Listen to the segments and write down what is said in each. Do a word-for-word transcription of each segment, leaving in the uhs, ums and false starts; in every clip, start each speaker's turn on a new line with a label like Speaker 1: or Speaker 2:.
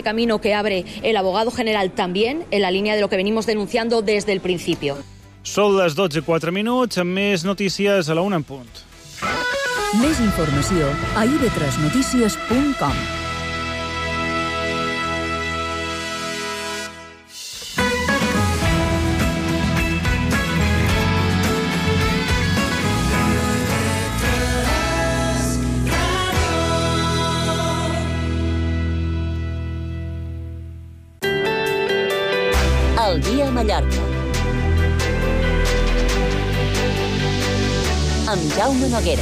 Speaker 1: camino que abre el abogado general también, en la línea de lo que venimos denunciando desde el principio.
Speaker 2: Són les dotze i quatre minuts, amb més notícies a la una en punt.
Speaker 3: Més informació a i ve tres notícies punt com.
Speaker 4: El dia a Mallorca. Amb Jaume Noguera.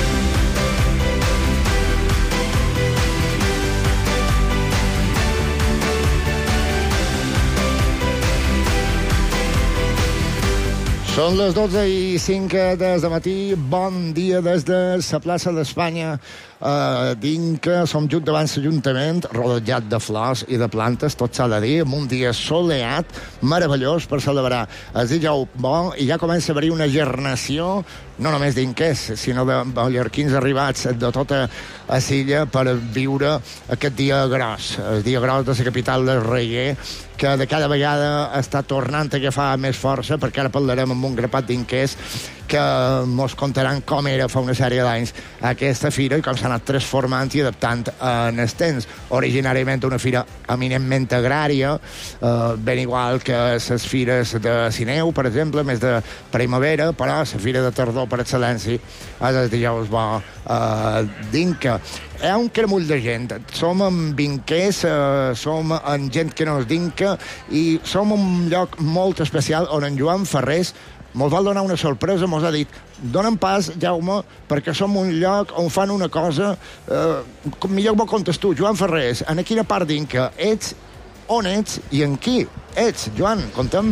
Speaker 5: Són les dotze i cinc des de matí. Bon dia des de la plaça d'Espanya. Uh, d'Inca, som just davant l'Ajuntament, rodejat de flors i de plantes, tot s'ha de dir, amb un dia soleat, meravellós per celebrar el dijous bo, i ja comença a haver-hi una gernació, no només d'inques, sinó de mallorquins arribats de tota a l'illa per viure aquest dia gros, el dia gros de la capital del Reguer, que de cada vegada està tornant a agafar més força, perquè ara parlarem amb un grapat d'inques que mos contaran com era fa una sèrie d'anys aquesta fira i com s'ha anat transformant i adaptant en els temps. Originàriament una fira eminentment agrària, eh, ben igual que les fires de Sineu, per exemple, més de primavera, però la fira de tardor per excel·lència és el dijous bo eh, d'Inca. Hi ha un cremull de gent. Som en vinquers, eh, som en gent que no és d'Inca i som un lloc molt especial on en Joan Ferrés mos va donar una sorpresa, mos ha dit donen pas, Jaume, perquè som un lloc on fan una cosa eh, com millor m'ho contes tu, Joan Ferrés, en quina part d'Inca ets, on ets i en qui ets, Joan, conta'm.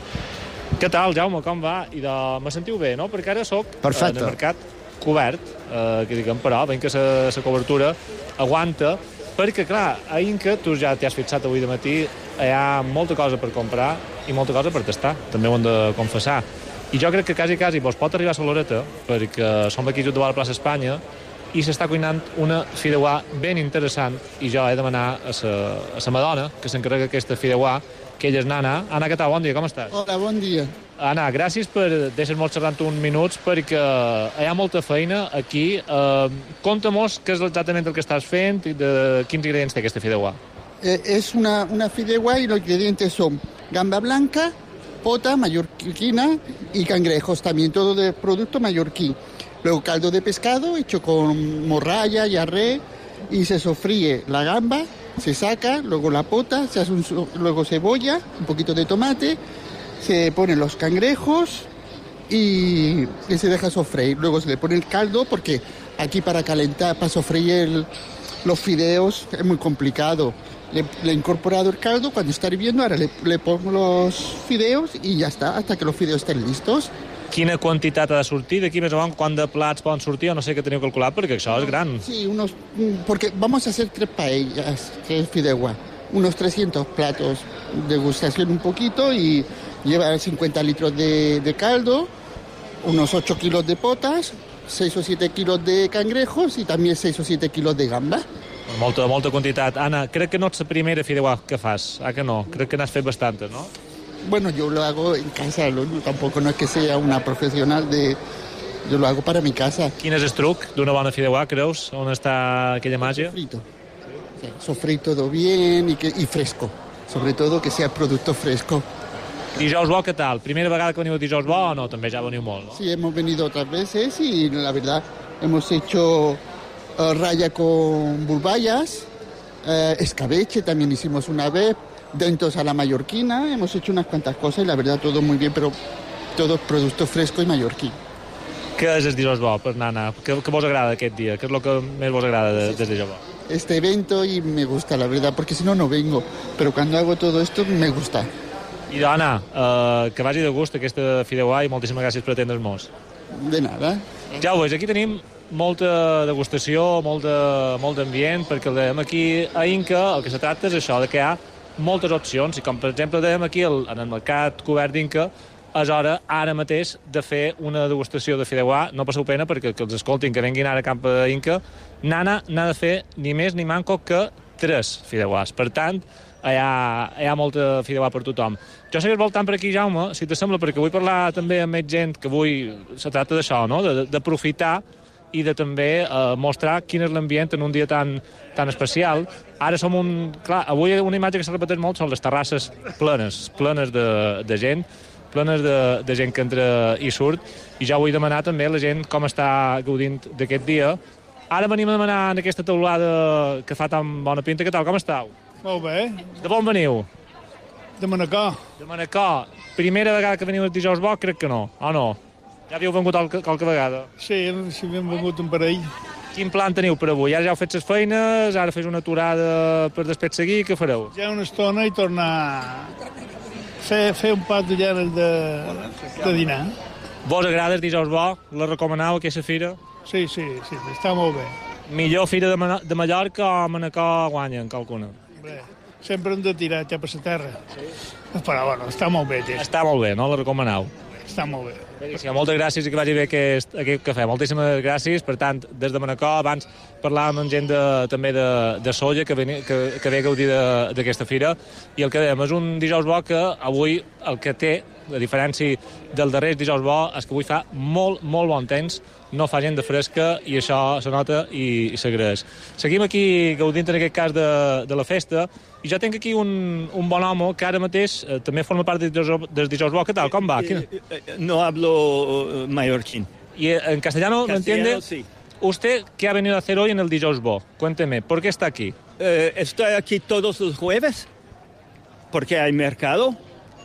Speaker 6: Què tal, Jaume, com va? I de... me sentiu bé, no? Perquè ara soc eh, en el mercat cobert, eh, que diguem, però ben que la cobertura aguanta, perquè, clar, a Inca, tu ja t'hi has fixat avui de matí, hi ha molta cosa per comprar i molta cosa per tastar, també ho hem de confessar. I jo crec que quasi, quasi vos pot arribar a la Loreta, perquè som aquí just davant la plaça Espanya, i s'està cuinant una fideuà ben interessant, i jo he de demanar a la Madonna, que s'encarrega aquesta fideuà, que ella és Nana. Anna, què tal? Bon dia, com estàs?
Speaker 7: Hola, bon dia.
Speaker 6: Anna, gràcies per deixar-nos xerrant uns minuts, perquè hi ha molta feina aquí. Eh, Conta-mos què és exactament el que estàs fent i de quins ingredients té aquesta fideuà.
Speaker 7: Eh, es una, una fideuà y los ingredientes son gamba blanca, pota mallorquina y cangrejos, también todo de producto mallorquí. Luego caldo de pescado hecho con morralla y arré y se sofríe la gamba, se saca, luego la pota, se hace un, luego cebolla, un poquito de tomate, se ponen los cangrejos y, y se deja sofreír. Luego se le pone el caldo porque aquí para calentar, para sofreír el, los fideos es muy complicado. Le, le he incorporado el caldo cuando está hirviendo, ahora le, le pongo los fideos y ya está, hasta que los fideos estén listos.
Speaker 6: Quina quantitat ha de sortir? D'aquí més o menys quant de plats poden sortir? O no sé què teniu calculat, perquè això és gran.
Speaker 7: Sí, unos, porque vamos a hacer tres paellas, tres fideuà, unos trescientos platos, degustación un poquito y lleva cincuenta litros de, de caldo, unos ocho kilos de potas, seis o siete kilos de cangrejos y también seis o siete kilos de gamba.
Speaker 6: Molta, molta quantitat. Anna, crec que no ets la primera fideuà que fas. Ah, que no? Crec que n'has fet bastantes, no?
Speaker 7: Bueno, yo lo hago en casa, ¿no? Tampoco no es que sea una profesional de... Yo lo hago para mi casa.
Speaker 6: Quin és el truc d'una bona fideuà, creus? On està aquella màgia?
Speaker 7: Sofrito. Sí, sofreír todo bien y, que, y fresco. Sobre todo que sea producto fresco.
Speaker 6: Dijous bo, què tal? Primera vegada que veniu dijous bo o no? També ja veniu molt, no?
Speaker 7: Sí, hemos venido otras veces y la verdad hemos hecho uh, raya con bulbayas, uh, escabeche también hicimos una vez, dentos a la mallorquina, hemos hecho unas cuantas cosas y la verdad todo muy bien, pero todo producto fresco y mallorquí.
Speaker 6: Què és el dijous bo per Nana? Què, què vos agrada aquest dia? Què és el que més vos agrada de, del dijous bo?
Speaker 7: Este evento y me gusta, la verdad, porque si no, no vengo, pero cuando hago todo esto me gusta.
Speaker 6: I Anna, eh, que vagi de gust aquesta fideuà i moltíssimes gràcies per atendre'ns.
Speaker 7: De nada.
Speaker 6: Ja ho veus, aquí tenim molta degustació, molt d'ambient, perquè el dèiem aquí a Inca, el que se tracta és això, de que hi ha moltes opcions, i com per exemple dèiem aquí el, en el mercat cobert d'Inca, és hora ara mateix de fer una degustació de fideuà. No passeu pena perquè que els escoltin, que venguin ara cap a Inca. Nana n'ha de fer ni més ni manco que tres fideuàs. Per tant, hi ha, hi ha molta fideuà per tothom. Jo segueix voltant per aquí, Jaume, si t'assembla, perquè vull parlar també amb més gent, que avui se tracta d'això, no? D'aprofitar i de també eh, mostrar quin és l'ambient en un dia tan, tan especial. Ara som un... Clar, avui una imatge que se repeteix molt són les terrasses plenes, plenes de, de gent, plenes de, de gent que entra i surt, i ja vull demanar també a la gent com està gaudint d'aquest dia. Ara venim a demanar en aquesta taulada que fa tan bona pinta. Què tal, com estàu?
Speaker 8: Molt bé.
Speaker 6: De on veniu?
Speaker 8: De Manacor.
Speaker 6: De Manacor. Primera vegada que veniu el dijous bo, crec que no, o no? Ja havíeu vengut qualque, qualque vegada?
Speaker 8: Sí, sí, hem vengut un parell.
Speaker 6: Quin plan teniu per avui? Ara ja heu fet les feines, ara fes una aturada per després seguir, què fareu?
Speaker 8: Ja una estona i tornar a fer, fer un pat de llanes de, de dinar.
Speaker 6: Vos agrada el dijous bo? La recomaneu, aquesta fira?
Speaker 8: Sí, sí, sí, està molt bé.
Speaker 6: Millor fira de, Ma de Mallorca o Manacor guanyen, qualcuna?
Speaker 8: Bé, sempre hem de tirar cap a la terra. Sí. Però, bueno, està molt bé. Gest.
Speaker 6: Està molt bé, no? La recomaneu?
Speaker 8: Està molt bé.
Speaker 6: Sí, moltes gràcies i que vagi bé aquest, aquest cafè. Moltíssimes gràcies. Per tant, des de Manacor, abans parlàvem amb gent de, també de, de Solla, que, veni, que, que ve a gaudir d'aquesta fira, i el que dèiem, és un dijous bo que avui el que té, a diferència del darrer dijous bo, és que avui fa molt, molt bon temps, no fa gent de fresca, i això se nota i, i s'agraeix. Seguim aquí gaudint en aquest cas de, de la festa, i ja tenc aquí un, un bon home que ara mateix eh, també forma part del dijous, del dijous bo. ¿Qué tal? ¿Cómo va?
Speaker 9: Eh, eh, no hablo mallorquín.
Speaker 6: ¿Y en castellano, ¿me entiende?
Speaker 9: Sí.
Speaker 6: ¿Usted qué ha venido a hacer hoy en el dijous bo? Cuénteme, ¿por qué está aquí?
Speaker 9: Eh, estoy aquí todos los jueves porque hay mercado.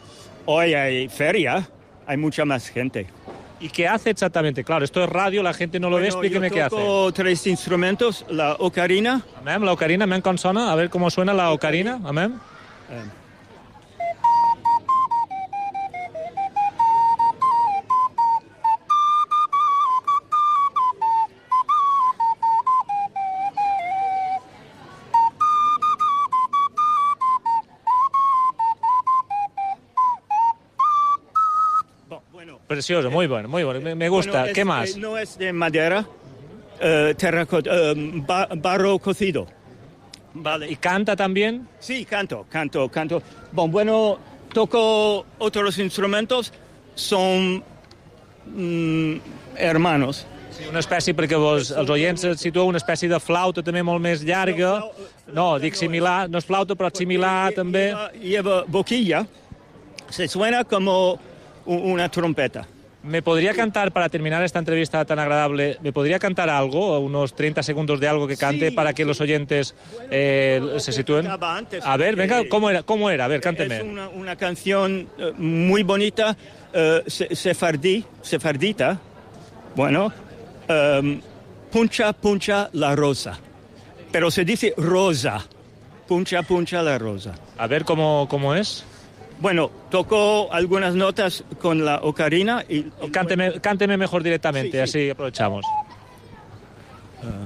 Speaker 9: Hoy hay feria, hay mucha más gente.
Speaker 6: ¿Y qué hace exactamente? Claro, esto es radio, la gente no lo
Speaker 9: bueno,
Speaker 6: ve, explíqueme qué hace.
Speaker 9: Yo toco tres instrumentos, la ocarina.
Speaker 6: Amén, la ocarina, amén, con sona, a ver cómo suena la ocarina, amén.
Speaker 9: Eh.
Speaker 6: Precioso, muy bueno, muy bueno, me, me gusta.
Speaker 9: Bueno, es,
Speaker 6: ¿Qué más?
Speaker 9: Eh, no es de madera, eh, terracota, eh, ba barro cocido.
Speaker 6: Vale. ¿Y canta también?
Speaker 9: Sí, canto, canto, canto. Bon, bueno, toco otros instrumentos, son mm, hermanos.
Speaker 6: Sí, una espècie, perquè vos, els oients situeu una espècie de flauta també molt més llarga. No, dic similar, no és flauta, però similar també.
Speaker 9: Lleva, lleva boquilla, se suena como una trompeta.
Speaker 6: ¿Me podría cantar, para terminar esta entrevista tan agradable, me podría cantar algo, unos treinta segundos de algo que cante, sí, para que los oyentes eh, bueno, se sitúen?
Speaker 9: Antes,
Speaker 6: a ver, venga, ¿cómo era? ¿Cómo era? A ver, cánteme.
Speaker 9: Es una, una canción uh, muy bonita, uh, sefardí, sefardita. Bueno, um, puncha, puncha la rosa. Pero se dice rosa. Puncha, puncha la rosa.
Speaker 6: A ver, ¿cómo, cómo es?
Speaker 9: Bueno, toco algunas notas con la ocarina y...
Speaker 6: Cánteme, cánteme mejor directamente, sí, sí. Así aprovechamos.
Speaker 9: Uh,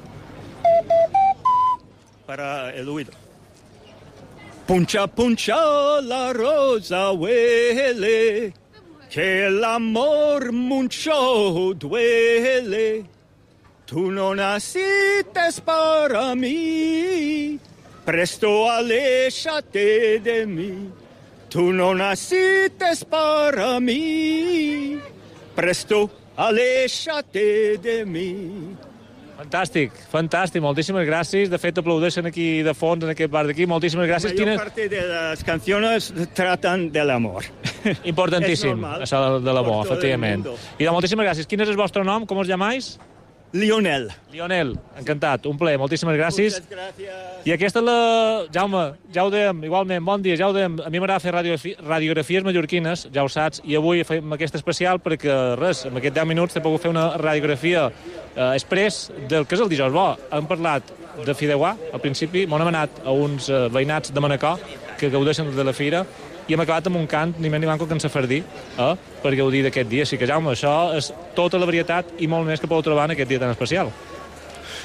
Speaker 9: para el oído. Puncha, puncha la rosa huele, que el amor mucho duele. Tú no naciste para mí, presto aléjate de mí. Tú no naciste para mí, presto aléjate de mí.
Speaker 6: Fantàstic, fantàstic, moltíssimes gràcies. De fet, aplaudeixen aquí de fons, en aquest bar d'aquí. Moltíssimes gràcies.
Speaker 9: La mayor parte de las canciones tratan del amor.
Speaker 6: Importantíssim, això de l'amor, efectivament. I de moltíssimes gràcies. Quin és el vostre nom? Com us llamais?
Speaker 9: Lionel.
Speaker 6: Lionel, encantat, un plaer, moltíssimes gràcies.
Speaker 9: Muchas gracias.
Speaker 6: I aquesta és la... Jaume, ja ho dèiem, igualment, bon dia, ja ho dèiem. A mi m'agrada fer radiografi... radiografies mallorquines, ja ho saps, i avui fem aquesta especial perquè, res, en aquests deu minuts t'he pogut fer una radiografia eh, express del que és el dijous bo. Hem parlat de fideuà, al principi, m'ho hem anat a uns eh, veïnats de Manacor que gaudeixen de la fira, i hem acabat amb un cant, ni més ni manco que en sefardí, eh, per gaudir d'aquest dia. Així que, Jaume, això és tota la varietat i molt més que podeu trobar en aquest dia tan especial.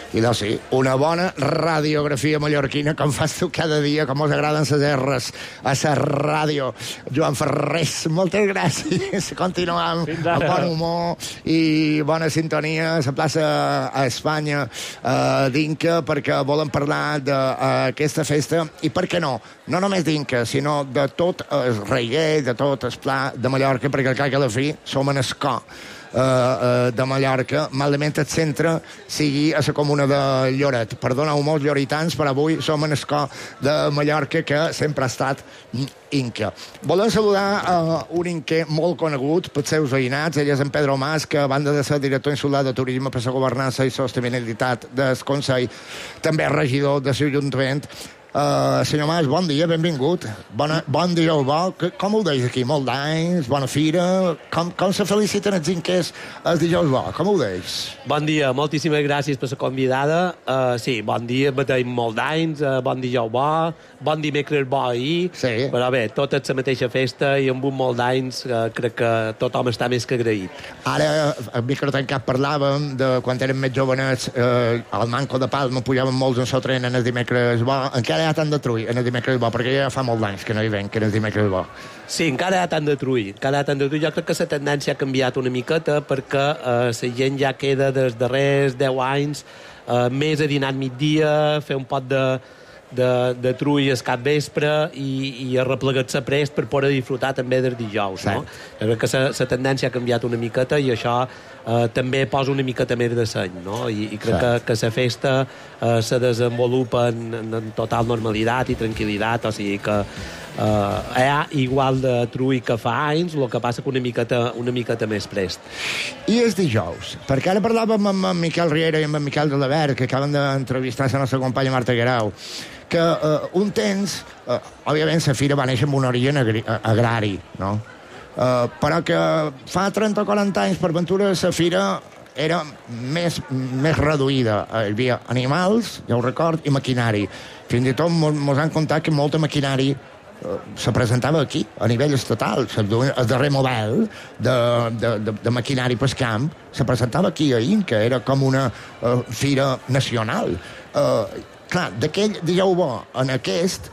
Speaker 5: I doncs sí, una bona radiografia mallorquina, com fas tu cada dia, com us agraden les erres a la ràdio. Joan Ferrés, moltes gràcies. Continuem amb bon humor i bona sintonia a la plaça a Espanya eh, d'Inca, perquè volen parlar d'aquesta festa, i per què no? No només d'Inca, sinó de tot el Reguer, de tot el Pla de Mallorca, perquè al cap i a la fi som en Escó. Uh, uh, de Mallorca, malament el centre sigui a la comuna de Lloret. Perdoneu molts lloritans, però avui som en Escó de Mallorca, que sempre ha estat Inca. Volem saludar uh, un inquer molt conegut pels seus veïnats. Ell és en Pedro Mas, que a banda de ser director insular de turisme per la governança i sostenibilitat del Consell, també és regidor de l'Ajuntament. Uh, senyor Mas, bon dia, benvingut. Bona, bon dia, bo. Com ho deis aquí? Molt d'anys, bona fira. Com, com se feliciten els inquers el dijous bo? Com ho deis?
Speaker 10: Bon dia, moltíssimes gràcies per la convidada. Uh, sí, bon dia, batem molt d'anys, uh, bon dijous bo, bon dimecres bo ahir.
Speaker 5: Sí.
Speaker 10: Però bé, tot és la mateixa festa i amb un molt d'anys uh, crec que tothom està més que agraït.
Speaker 5: Ara, a micro tancat parlàvem de quan érem més jovenets, eh, al Manco de Palma pujàvem molts en el tren en el dimecres bo. Encara hi ha tant de trull en el dimecres bo, perquè ja fa molt d'anys que no hi venc, que en el dimecres bo.
Speaker 10: Sí, encara hi ha tant de trull. Encara hi ha tant de trull. Jo crec que la tendència ha canviat una miqueta perquè eh, la gent ja queda dels darrers deu anys eh, més a dinar al migdia, fer un pot de, de, de trull al cap vespre i, i arreplegar-se prest per poder disfrutar també dels dijous. No? Jo crec que la tendència ha canviat una miqueta i això eh, també posa una miqueta més de seny. No? I, i crec sí. que, que la festa eh, se desenvolupa en, en total normalitat i tranquil·litat, o sigui que Uh, hi ha igual de trull que fa anys, el que passa que una miqueta, una miqueta més prest.
Speaker 5: I és dijous, perquè ara parlàvem amb en Miquel Riera i amb en Miquel de la Verd, que acaben d'entrevistar la nostra companya Marta Guerau, que uh, un temps, uh, òbviament la fira va néixer amb un origen agri agrari, no? Uh, però que fa trenta o quaranta anys, per ventura, la fira era més, més reduïda. Hi havia animals, ja ho record, i maquinari. Fins i tot mos han contat que molta maquinari se presentava aquí, a nivell estatal. El darrer model de, de, de, de maquinari pel camp se presentava aquí a Inca, era com una uh, fira nacional. Uh, clar, d'aquell dijous bo en aquest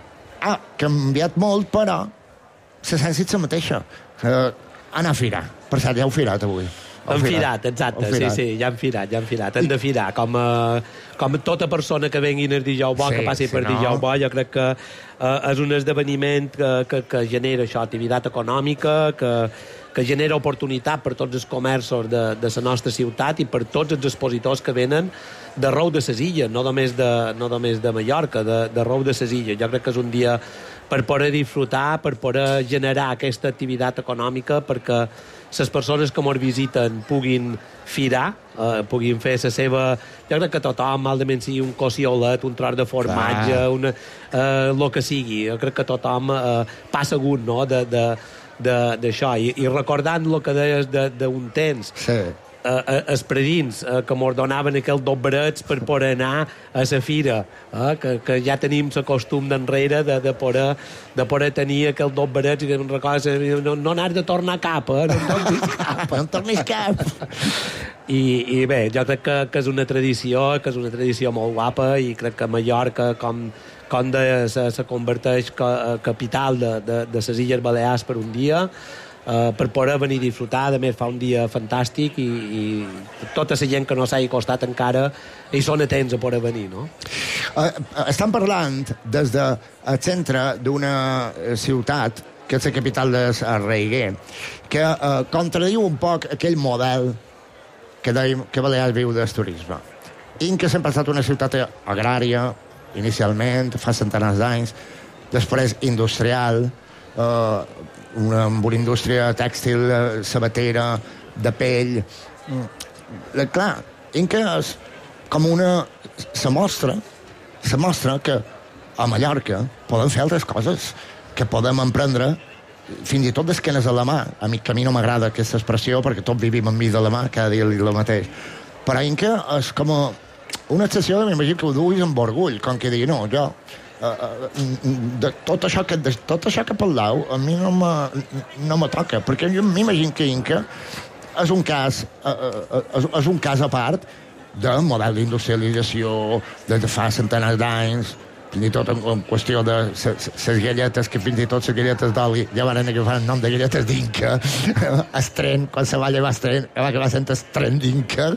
Speaker 5: ha canviat molt, però l'essència és la mateixa. Uh, anar a firar. Per cert, ja heu firat avui.
Speaker 10: Han firat, exacte, firat. sí, sí, ja han firat, ja han firat. Hem de firar, com, uh, com tota persona que vengui el dijous bo, sí, que passi per sí, dijous no? bo, jo crec que uh, és un esdeveniment que, que, que genera això, activitat econòmica, que, que genera oportunitat per tots els comerços de, de la nostra ciutat i per tots els expositors que venen d'arreu de les illes, no només de, no només de Mallorca, d'arreu de les illes. Jo crec que és un dia per poder disfrutar, per poder generar aquesta activitat econòmica, perquè les persones que ens visiten puguin firar, eh, puguin fer la seva... Jo crec que tothom, malament sigui un cossiolet, un tros de formatge, una, eh, el que sigui. Jo crec que tothom eh, passa gust, no?, d'això. I, I recordant el que deies d'un temps,
Speaker 5: sí.
Speaker 10: eh, els predins eh, que ens donaven aquells dobberets per poder anar a la fira, eh, que, que ja tenim la costum d'enrere de, de, poder, de poder tenir aquells dobberets i que em recordes, no, no n'has de tornar cap, eh? No en tornis cap.
Speaker 5: No en tornis cap.
Speaker 10: I, i bé, jo crec que, que és una tradició, que és una tradició molt guapa i crec que Mallorca, com, com de, se, se converteix a capital de, de, de les Illes Balears per un dia, Uh, per poder venir a disfrutar. A més, fa un dia fantàstic i, i tota la gent que no s'hagi costat encara hi són atents a poder venir, no?
Speaker 5: Uh, estan parlant des del centre d'una ciutat que és la capital de Reguer, que uh, contradiu un poc aquell model que dèiem que Balears viu del turisme. Inca sempre ha estat una ciutat agrària, inicialment, fa centenars d'anys, després industrial, uh, una, amb una indústria tèxtil, sabatera, de pell. Mm. Clar, Inca és com una... Se mostra, se mostra que a Mallorca podem fer altres coses, que podem emprendre fins i tot d'esquenes a la mà. A mi, que a mi no m'agrada aquesta expressió, perquè tots vivim enmig de la mà, cada dia el mateix. Però Inca és com una excepció, m'imagino que ho duis amb orgull, com que digui, no, jo... Uh, uh, de tot això que de tot això que parleu a mi no me, no me toca, perquè jo m'imagino que Inca és un cas uh, uh, és, és un cas a part, del model d'industrialització des de fa centenars d'anys, fins i tot en, en qüestió de les galletes, que fins i tot les galletes d'oli ja van agafar el nom de galletes d'Inca. El tren, quan se va llevar el tren, va acabar sent el tren d'Inca.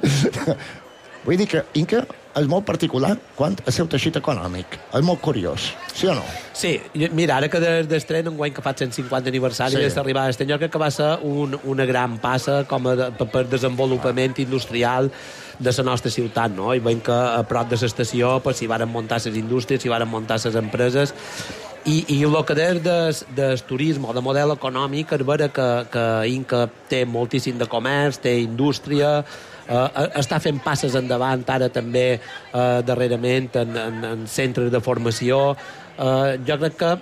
Speaker 5: Vull dir que Inca és molt particular quant al seu teixit econòmic. És molt curiós, sí o no?
Speaker 10: Sí, mira, ara que des d'estrena, enguany que fa cent cinquanta aniversari sí. d'arribar a Estany, jo crec que va ser un, una gran passa com a de, per desenvolupament industrial de la nostra ciutat, no? I veiem que a prop de l'estació pues, s'hi van muntar les indústries, s'hi van muntar les empreses, i, i el que des del, del turisme o de model econòmic és veure que, que Inca té moltíssim de comerç, té indústria, Uh, està fent passes endavant ara també uh, darrerament en, en, en centres de formació. Uh, jo crec que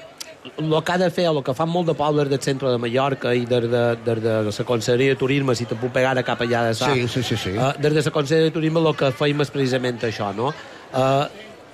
Speaker 10: el que ha de fer, o el que fan molt de pobles del centre de Mallorca i des de, de, de la Conselleria de Turisme, si te puc pegar a cap allà de sa,
Speaker 5: sí, sí, sí, sí.
Speaker 10: Uh, des de la Conselleria de Turisme el que feim és precisament això, no? Uh,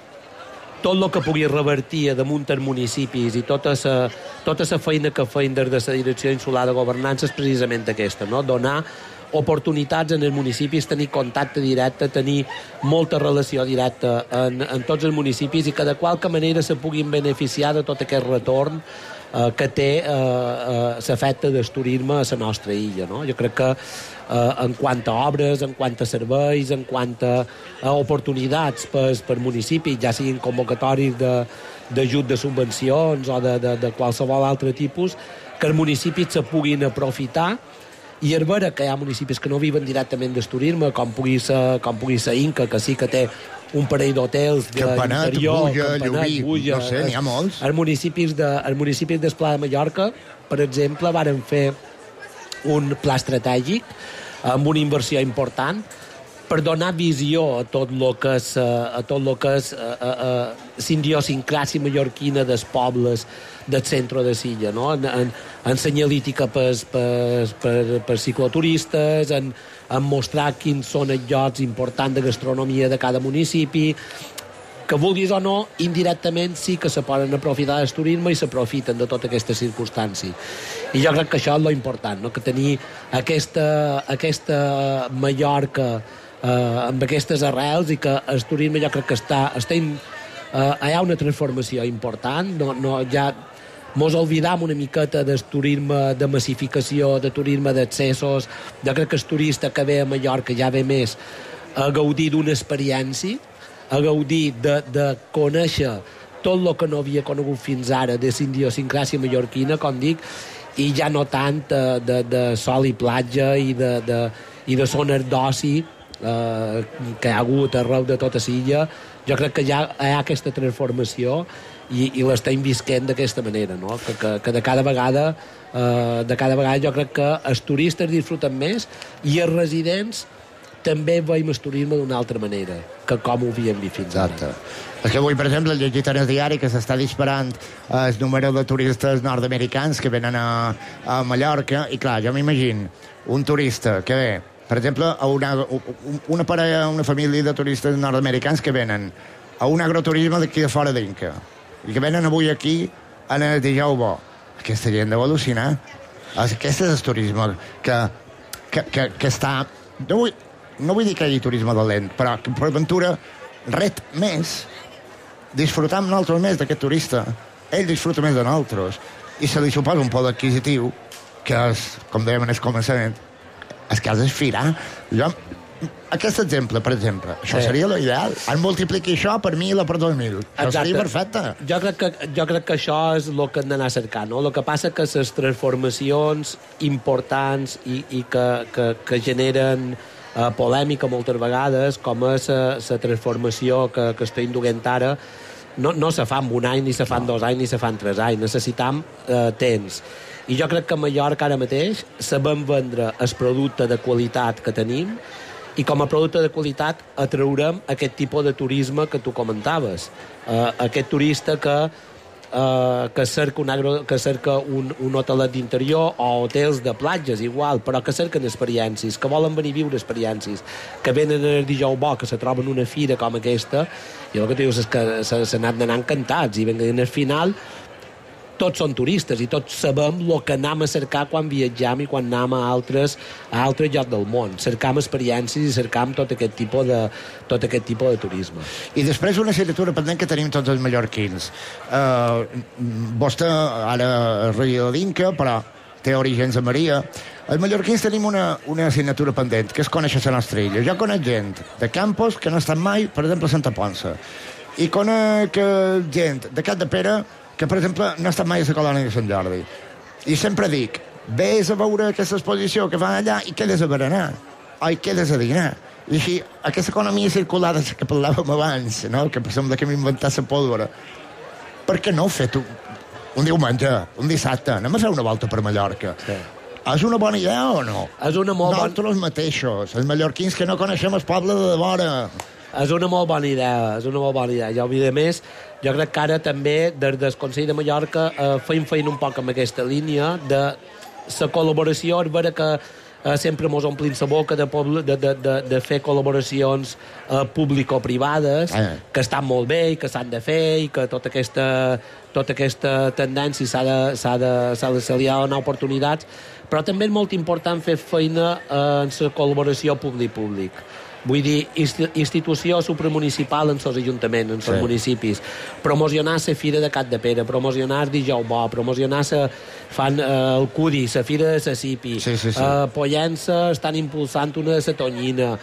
Speaker 10: tot el que pugui revertir damunt els municipis i tota la tota la feina que feim des de la Direcció Insular de Governança és precisament aquesta, no? Donar oportunitats en els municipis, tenir contacte directe, tenir molta relació directa en, en tots els municipis i que de qualque manera se puguin beneficiar de tot aquest retorn eh, que té l'efecte eh, del turisme a la nostra illa, no? Jo crec que eh, en quant a obres, en quant a serveis, en quant a, a oportunitats per, per municipis, ja siguin convocatoris d'ajut de, de subvencions o de, de, de qualsevol altre tipus, que els municipis se puguin aprofitar. I és vera que hi ha municipis que no viven directament del turisme, com pugui ser, com pugui ser Inca, que sí que té un parell d'hotels
Speaker 5: Campanet, Bulla, Llubí, no sé, n'hi ha molts.
Speaker 10: Els municipis de, els municipis d'Esplà de Mallorca, per exemple, varen fer un pla estratègic amb una inversió important per donar visió a tot el que és, a tot lo que és a, a, a, sindiosincràsia mallorquina dels pobles del centre de Silla, no? En, en, en senyalítica per, per, per, per cicloturistes, en, en mostrar quins són els llocs importants de gastronomia de cada municipi, que vulguis o no, indirectament sí que se poden aprofitar del turisme i s'aprofiten de tota aquesta circumstància. I jo crec que això és lo important, no? Que tenir aquesta, aquesta Mallorca eh, amb aquestes arrels i que el turisme jo crec que està... està in, eh, hi ha una transformació important, no, no, ja mos oblidam una miqueta del turisme de massificació, de turisme d'accessos. Jo crec que el turista que ve a Mallorca ja ve més a gaudir d'una experiència, a gaudir de, de conèixer tot el que no havia conegut fins ara de la idiosincràsia mallorquina, com dic, i ja no tant de, de, de sol i platja i de, de, i de zones d'oci eh, que hi ha hagut arreu de tota l'illa. Jo crec que ja hi ha aquesta transformació i, i l'estem visquent d'aquesta manera, no? que, que, que de cada vegada eh, de cada vegada jo crec que els turistes disfruten més i els residents també veiem el turisme d'una altra manera que com ho havíem vist fins ara.
Speaker 5: Exacte. És que avui, per exemple, llegit en el diari que s'està disparant el número de turistes nord-americans que venen a, a Mallorca, i clar, jo m'imagino un turista que ve, per exemple, a una, una parella, una família de turistes nord-americans que venen a un agroturisme d'aquí de fora d'Inca i que venen avui aquí en el dijous bo. Aquesta gent deu al·lucinar. Aquest és el turisme que, que, que, que està... No vull, no vull dir que hi hagi turisme dolent, però que per aventura ret més, disfrutam nosaltres més d'aquest turista. Ell disfruta més de nosaltres. I se li suposa un poder adquisitiu, que és, com dèiem en el començament, és que has d'aspirar. Jo, aquest exemple, per exemple, això sí. Seria l'ideal. En multipliqui això per mil o per dos mil. Això Exacte. Seria perfecte.
Speaker 10: Jo crec, que, jo crec que això és el que hem d'anar a cercar, no? El que passa que les transformacions importants i, i que, que, que generen eh, polèmica moltes vegades, com és la transformació que, que estem duent ara, no, no se fa en un any, ni se fa en dos anys, ni se fa en tres anys. Necessitam eh, temps. I jo crec que a Mallorca ara mateix sabem vendre el producte de qualitat que tenim i com a producte de qualitat atraurem aquest tipus de turisme que tu comentaves. Uh, aquest turista que, uh, que cerca, un, agro, que cerca un, un hotelet d'interior o hotels de platges, igual, però que cerquen experiències, que volen venir a viure experiències, que venen el dijous bo, que se troben una fira com aquesta, i el que tu dius és que se, se n'han d'anar encantats, i venint al final tots són turistes i tots sabem el que anem a cercar quan viatjam i quan anem a altres, a altres llocs del món. Cercam experiències i cercam tot aquest tipus de, tot aquest tipus de turisme.
Speaker 5: I després una assignatura pendent que tenim tots els mallorquins. Uh, vostè ara és regidor d'Inca, però té orígens a Maria. Els mallorquins tenim una, una assignatura pendent, que és conèixer la nostra illa. Jo conec gent de Campos que no ha estat mai, per exemple, a Santa Ponça. I conec gent de Capdepera que, per exemple, no ha estat mai a la colònia de Sant Jordi. I sempre dic, vés a veure aquesta exposició que fan allà i quedes a berenar, o hi quedes a dinar. I així, aquesta economia circular que parlàvem abans, no? Que sembla que hem inventat la pólvora. Per què no ho fet un, un diumenge, un dissabte? Anem a fer una volta per Mallorca. Sí. És una bona idea o no?
Speaker 10: És una molt bona...
Speaker 5: Nosaltres mateixos, els mallorquins que no coneixem el poble de vora.
Speaker 10: És una molt bona idea, és una molt bona idea. Jo, a més, jo crec que ara també, des del Consell de Mallorca, eh, feim feina un poc amb aquesta línia de la col·laboració, és vera que eh, sempre mos omplim la boca de, de, de, de, de fer col·laboracions eh, público-privades, ah. que estan molt bé i que s'han de fer i que tota aquesta, tota aquesta tendència s'ha de, s'ha de, s'ha de, s'ha de donar oportunitats, però també és molt important fer feina eh, en la col·laboració públic-públic. Vull dir, institució supramunicipal en els ajuntaments, en els sí. municipis, promocionar la Fira de Capdepera, promocionar el Dijous Bo, promocionar la, fan eh, el Cudi, la Fira de la Cipi, sí, sí, sí. eh, Pollença estan impulsant una de la Tonyina,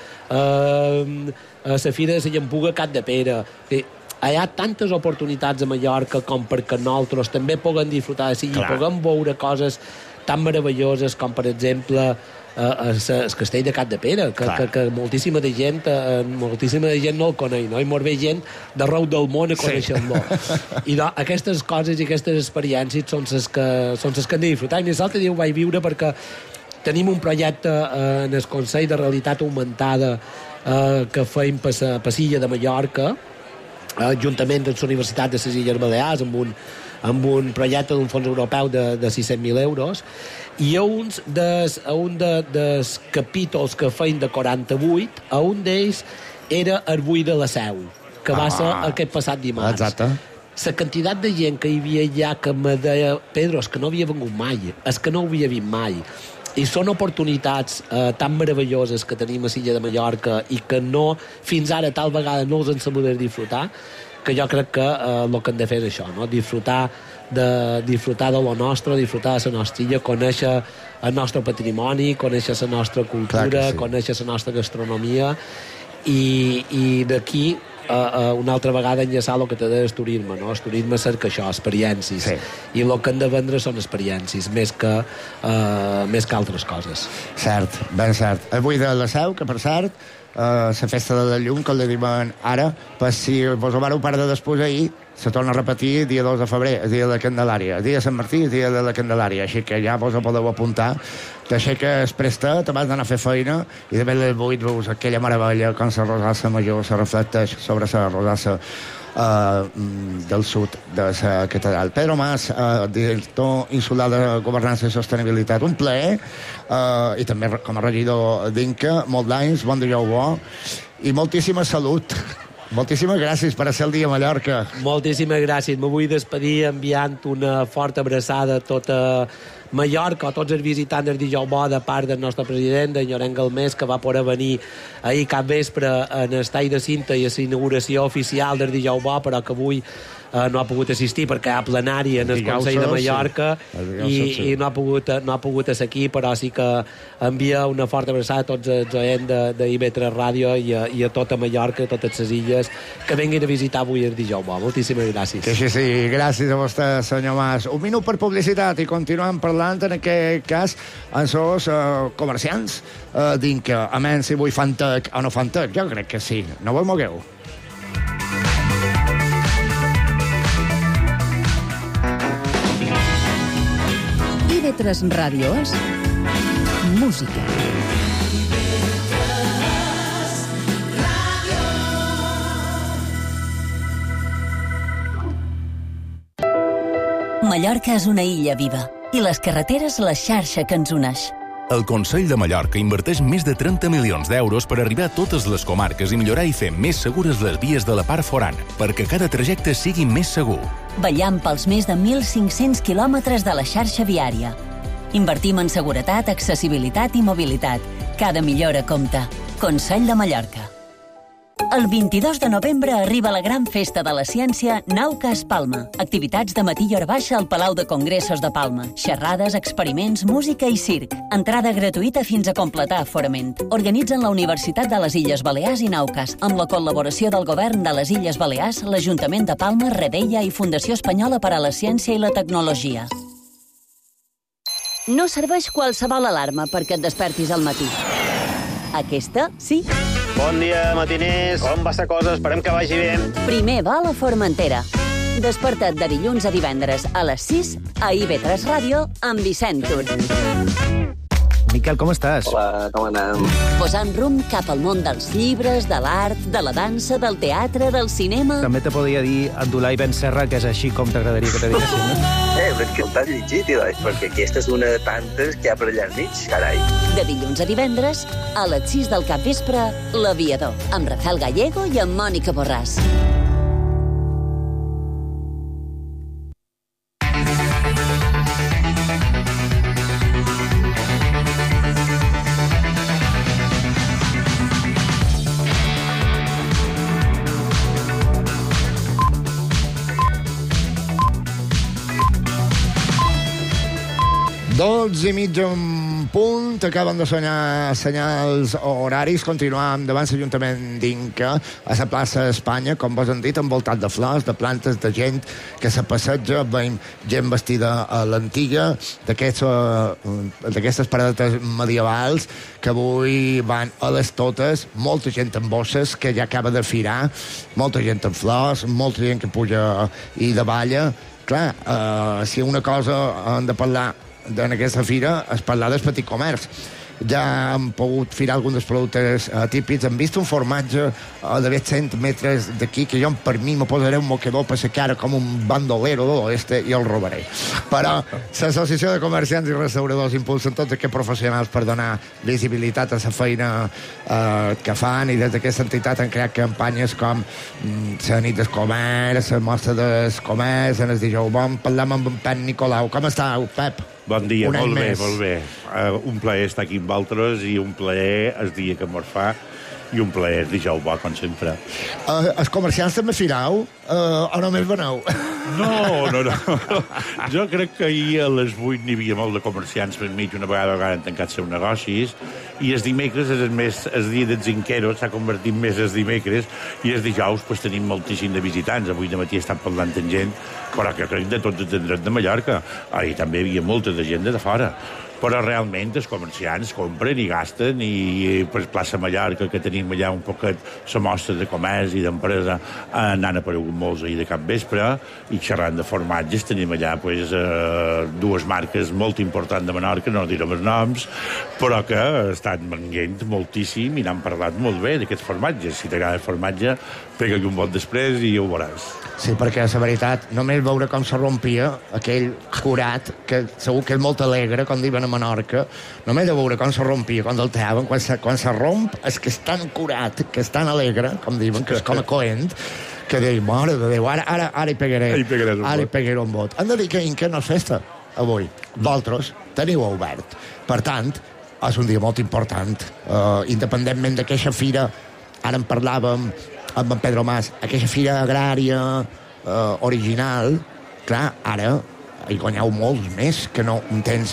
Speaker 10: eh, la Fira de la Llampuga Capdepera. Hi ha tantes oportunitats a Mallorca com perquè nosaltres també puguem disfrutar de si i puguem veure coses tan meravelloses com, per exemple, el castell de Capdepera, que, que, que moltíssima de gent eh, moltíssima de gent no el coneix, no? I molt bé gent d'arreu del món a conèixer-lo. Sí. I no, aquestes coses i aquestes experiències són les que, són les que hem de disfrutar. I l'altre dia ho vaig viure perquè tenim un projecte eh, en el Consell de Realitat Augmentada eh, que feim per la Pasilla de Mallorca, eh, juntament amb la Universitat de les Illes Balears, amb un, amb un projecte d'un fons europeu de, de sis-cents mil euros, i a, uns des, a un de, dels capítols que feien de quaranta-vuit, a un d'ells era el Bull de la Seu, que va ah, ser aquest passat dimarts.
Speaker 5: Exacte.
Speaker 10: La quantitat de gent que hi havia allà que me deia, Pedro, és que no havia vengut mai, és que no ho havia vist mai. I són oportunitats eh, tan meravelloses que tenim a l'illa de Mallorca i que no, fins ara tal vegada no els hem sabut disfrutar, que jo crec que eh, el que hem de fer és això, no? Disfrutar de disfrutar de lo nostre, disfrutar de la nostra illa, conèixer el nostre patrimoni, conèixer la nostra cultura, sí. conèixer la nostra gastronomia i, i d'aquí uh, uh, una altra vegada enllaçar el que té del turisme, no? El turisme cerca això, experiències, sí. i el que hem de vendre són experiències, més que, uh, més que altres coses.
Speaker 5: Cert, ben cert. Avui de la Seu, que per cert, la uh, festa de la llum, que la diuen ara, per si vos ho vareu perdre després ahir, se torna a repetir dia dos de febrer, el dia de la Candelària, el dia de Sant Martí, el dia de la Candelària, així que ja vos ho podeu apuntar. Deixa que es presta, abans d'anar a fer feina, i de les vuit veus aquella meravella com la rosassa major se reflecteix sobre la rosassa uh, del sud de la catedral. Pedro Mas, uh, director insular de Governança i Sostenibilitat, un plaer, uh, i també com a regidor d'Inca, molt d'anys, bon dia bo, i moltíssima salut. Moltíssimes gràcies per ser el dia a Mallorca.
Speaker 10: Moltíssimes gràcies. Me vull despedir enviant una forta abraçada a tota Mallorca, a tots els visitants del Dijous Bo de part del nostre president, en Llorenç Galmés, que va poder venir ahir cap vespre en el tall de cinta i a la inauguració oficial del Dijous Bo, però que avui eh, no ha pogut assistir perquè hi ha plenari en el Consell de Mallorca sí. i, i no ha pogut, no ha pogut ser aquí, però sí que envia una forta abraçada a tots els oients de, de I V tres Ràdio i a, i a tota Mallorca, a totes les illes, que venguin a visitar avui el Dijous Bo. Moltíssimes gràcies.
Speaker 5: Que sí, sí, gràcies a vostè, senyor Mas. Un minut per publicitat i continuem parlant, en aquest cas, amb els uh, comerciants uh, d'Inca. A menys si avui fan tec o no fan tec, jo crec que sí. No vos mogueu.
Speaker 3: I V tres Ràdio és música.
Speaker 11: Mallorca és una illa viva i les carreteres la xarxa que ens uneix.
Speaker 12: El Consell de Mallorca inverteix més de trenta milions d'euros per arribar a totes les comarques i millorar i fer més segures les vies de la part forana, perquè cada trajecte sigui més segur.
Speaker 11: ballant pels més de mil cinc-cents quilòmetres de la xarxa viària. Invertim en seguretat, accessibilitat i mobilitat. Cada millora compta. Consell de Mallorca. El vint-i-dos de novembre arriba la gran festa de la ciència Naucas Palma. Activitats de matí i hora baixa al Palau de Congressos de Palma. Xerrades, experiments, música i circ. Entrada gratuïta fins a completar aforament. Organitzen la Universitat de les Illes Balears i Naucas, amb la col·laboració del Govern de les Illes Balears, l'Ajuntament de Palma, Redeia i Fundació Espanyola per a la Ciència i la Tecnologia. No serveix qualsevol alarma perquè et despertis al matí. Aquesta, sí.
Speaker 13: Bon dia, matiners. Com va la cosa? Esperem que vagi bé.
Speaker 11: Primer va a la Formentera. Desperta't de dilluns a divendres a les sis a I V tres Ràdio amb Vicent Tur.
Speaker 14: Miquel, com estàs?
Speaker 13: Hola, com anem?
Speaker 11: Posant rumb cap al món dels llibres, de l'art, de la dansa, del teatre, del cinema...
Speaker 14: També te podria dir Abdulai Ben Serra, que és així com t'agradaria que te diguessin, no?
Speaker 13: Eh, però és que el t'has llegit, Ilai, perquè aquesta és una de tantes que hi ha per allà enmig, carai.
Speaker 11: De dilluns a divendres, a les sis del capvespre, L'Aviador, amb Rafael Gallego i amb Mònica Borràs.
Speaker 5: Dotze i mitja en punt, acaben de sonar senyals horaris. Continuam davant l'Ajuntament d'Inca, a la plaça Espanya, com vos han dit, envoltat de flors, de plantes, de gent que se passeja, veiem gent vestida a l'antiga, d'aquestes paradetes medievals, que avui van a les totes, molta gent amb bosses, que ja acaba de firar, molta gent amb flors, molta gent que puja i davalla. Clar, eh, si una cosa hem de parlar en aquesta fira és parlar del petit comerç. Ja hem pogut firar alguns dels productes uh, típics. Hem vist un formatge uh, de cent metres d'aquí, que jo per mi me posaré un moquedor per la cara com un bandolero de l'oeste i el robaré. Però l'Associació de Comerciants i Restauradors impulsen tots aquests professionals per donar visibilitat a la feina uh, que fan, i des d'aquesta entitat han creat campanyes com mm, la nit del comerç, la mostra del comerç, en el dijous bon. Parlem amb en Pep Nicolau. Com estàu, Pep?
Speaker 15: Bon dia,
Speaker 5: un
Speaker 15: molt bé,
Speaker 5: més.
Speaker 15: molt bé. Uh, un plaer estar aquí amb vosaltres i un plaer el dia que mos fa i un plaer el dijous bo, com sempre.
Speaker 5: Uh, els comerciants també firau uh, o només veneu?
Speaker 15: No, no, no. Jo crec que ahir a les vuit n'hi havia molt de comerciants per mig, una vegada que han tancat seus negocis, i el dimecres és el, més, el dia dels zinqueros, s'ha convertit més el dimecres, i el dijous pues, tenim moltíssim de visitants. Avui de matí estan parlant amb gent, però que crec de tots els indrets de Mallorca. Ahir també hi havia molta de gent de fora. Però realment els comerciants compren i gasten, i per plaça Mallorca, que tenim allà un poquet la mostra de comerç i d'empresa, eh, n'han aparegut molts ahir de cap vespre, i xerrant de formatges tenim allà pues, eh, dues marques molt importants de Menorca, no direm els noms, però que estan venent moltíssim i n'han parlat molt bé d'aquests formatges. Si t'agrada el formatge, pega-li un bot després i ja ho veuràs.
Speaker 5: Sí, perquè la veritat, només veure com se rompia aquell curat, que segur que és molt alegre, com diuen a Menorca, només de veure com se rompia, com del teaven, quan se, quan se romp, és que és tan curat, que és tan alegre, com diuen, que és com a coent, que deia, mare de Déu, ara, ara, ara hi pegaré, hi ara hi pegaré un vot. Han de dir que Inca no és festa, avui. Vosaltres teniu obert. Per tant, és un dia molt important. Uh, independentment d'aquesta fira, ara en parlàvem amb en Pedro Mas, aquesta fira agrària eh, original, clar, ara hi guanyeu molts més, que no tens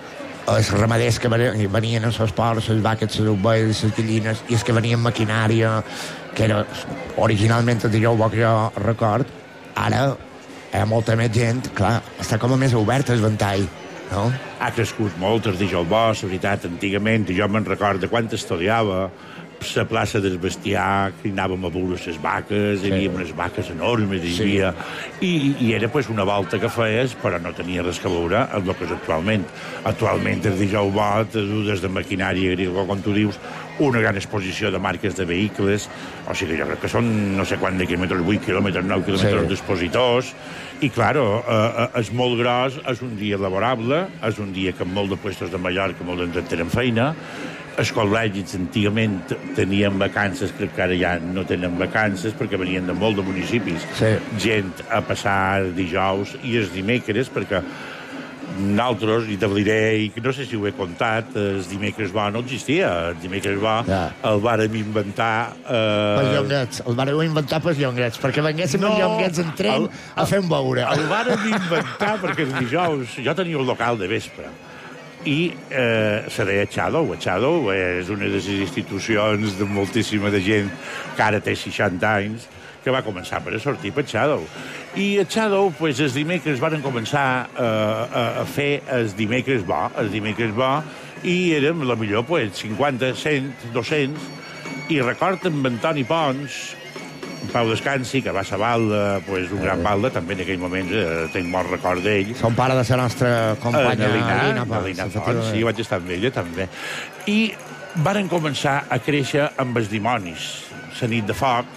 Speaker 5: els ramaders que venien a les ports, les vaques, les ovelles, les gallines, i els que venien maquinària, que era originalment el dijous bo que jo record. Ara hi ha molta més gent, clar, està com a més obert el ventall, no?
Speaker 15: Ha crescut molt el dijous bo, la veritat, antigament, jo me'n recordo quan estudiava, la plaça del bestiar, que anàvem a veure les vaques, sí. Hi havia unes vaques enormes, hi havia... Sí. I, I era pues, una volta que feies, però no tenia res que veure amb el que és actualment. Actualment el dijous bo, des de maquinària agrícola, com tu dius, una gran exposició de marques de vehicles, o sigui, jo crec que són no sé quant de quilòmetres, vuit quilòmetres, nou quilòmetres sí. d'expositors, i, claro, eh, és molt gros, és un dia laborable, és un dia que molt de puestos de Mallorca, molt d'en tenen feina, els col·legis antigament tenien vacances, crec que ara ja no tenen vacances, perquè venien de molt de municipis.
Speaker 5: Sí.
Speaker 15: Gent a passar dijous i els dimecres, perquè nosaltres, i t'abliré, i no sé si ho he contat, el dimecres bo no existia. El dimecres bo ja. el vàrem inventar... Eh...
Speaker 5: Pels llonguets. El vàrem inventar pels llonguets, perquè venguéssim no, els llonguets en tren el, a fer un beure.
Speaker 15: El vàrem inventar perquè els dijous... Jo tenia un local de vespre i eh, se deia Shadow. Shadow és una de les institucions de moltíssima de gent que ara té seixanta anys, que va començar per a sortir per Shadow. I a Shadow, pues, els dimecres van començar eh, a, a fer els dimecres bo, els dimecres bo, i érem, la millor, pues, cinquanta, cent, dos-cents, i record amb Antoni Pons, Pau Descansi, que va ser balda, pues, un gran balda, també en aquell moment eh, tenc molt record d'ell.
Speaker 5: Son pare de la nostra companya,
Speaker 15: Alina,
Speaker 5: Alina Pons.
Speaker 15: Alina Pons, sí, vaig estar amb ella, també. I varen començar a créixer amb els dimonis, la nit de foc,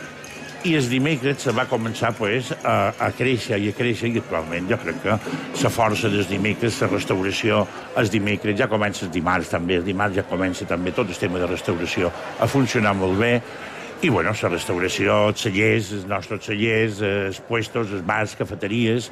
Speaker 15: i els dimecres se va començar pues, a, a créixer i a créixer, i actualment jo crec que la força dels dimecres, la restauració, els dimecres, ja comença els dimarts també, el dimarts ja comença també tot el tema de restauració a funcionar molt bé, i bueno, la restauració, els cellers, els nostres cellers, els puestos, els bars, cafeteries,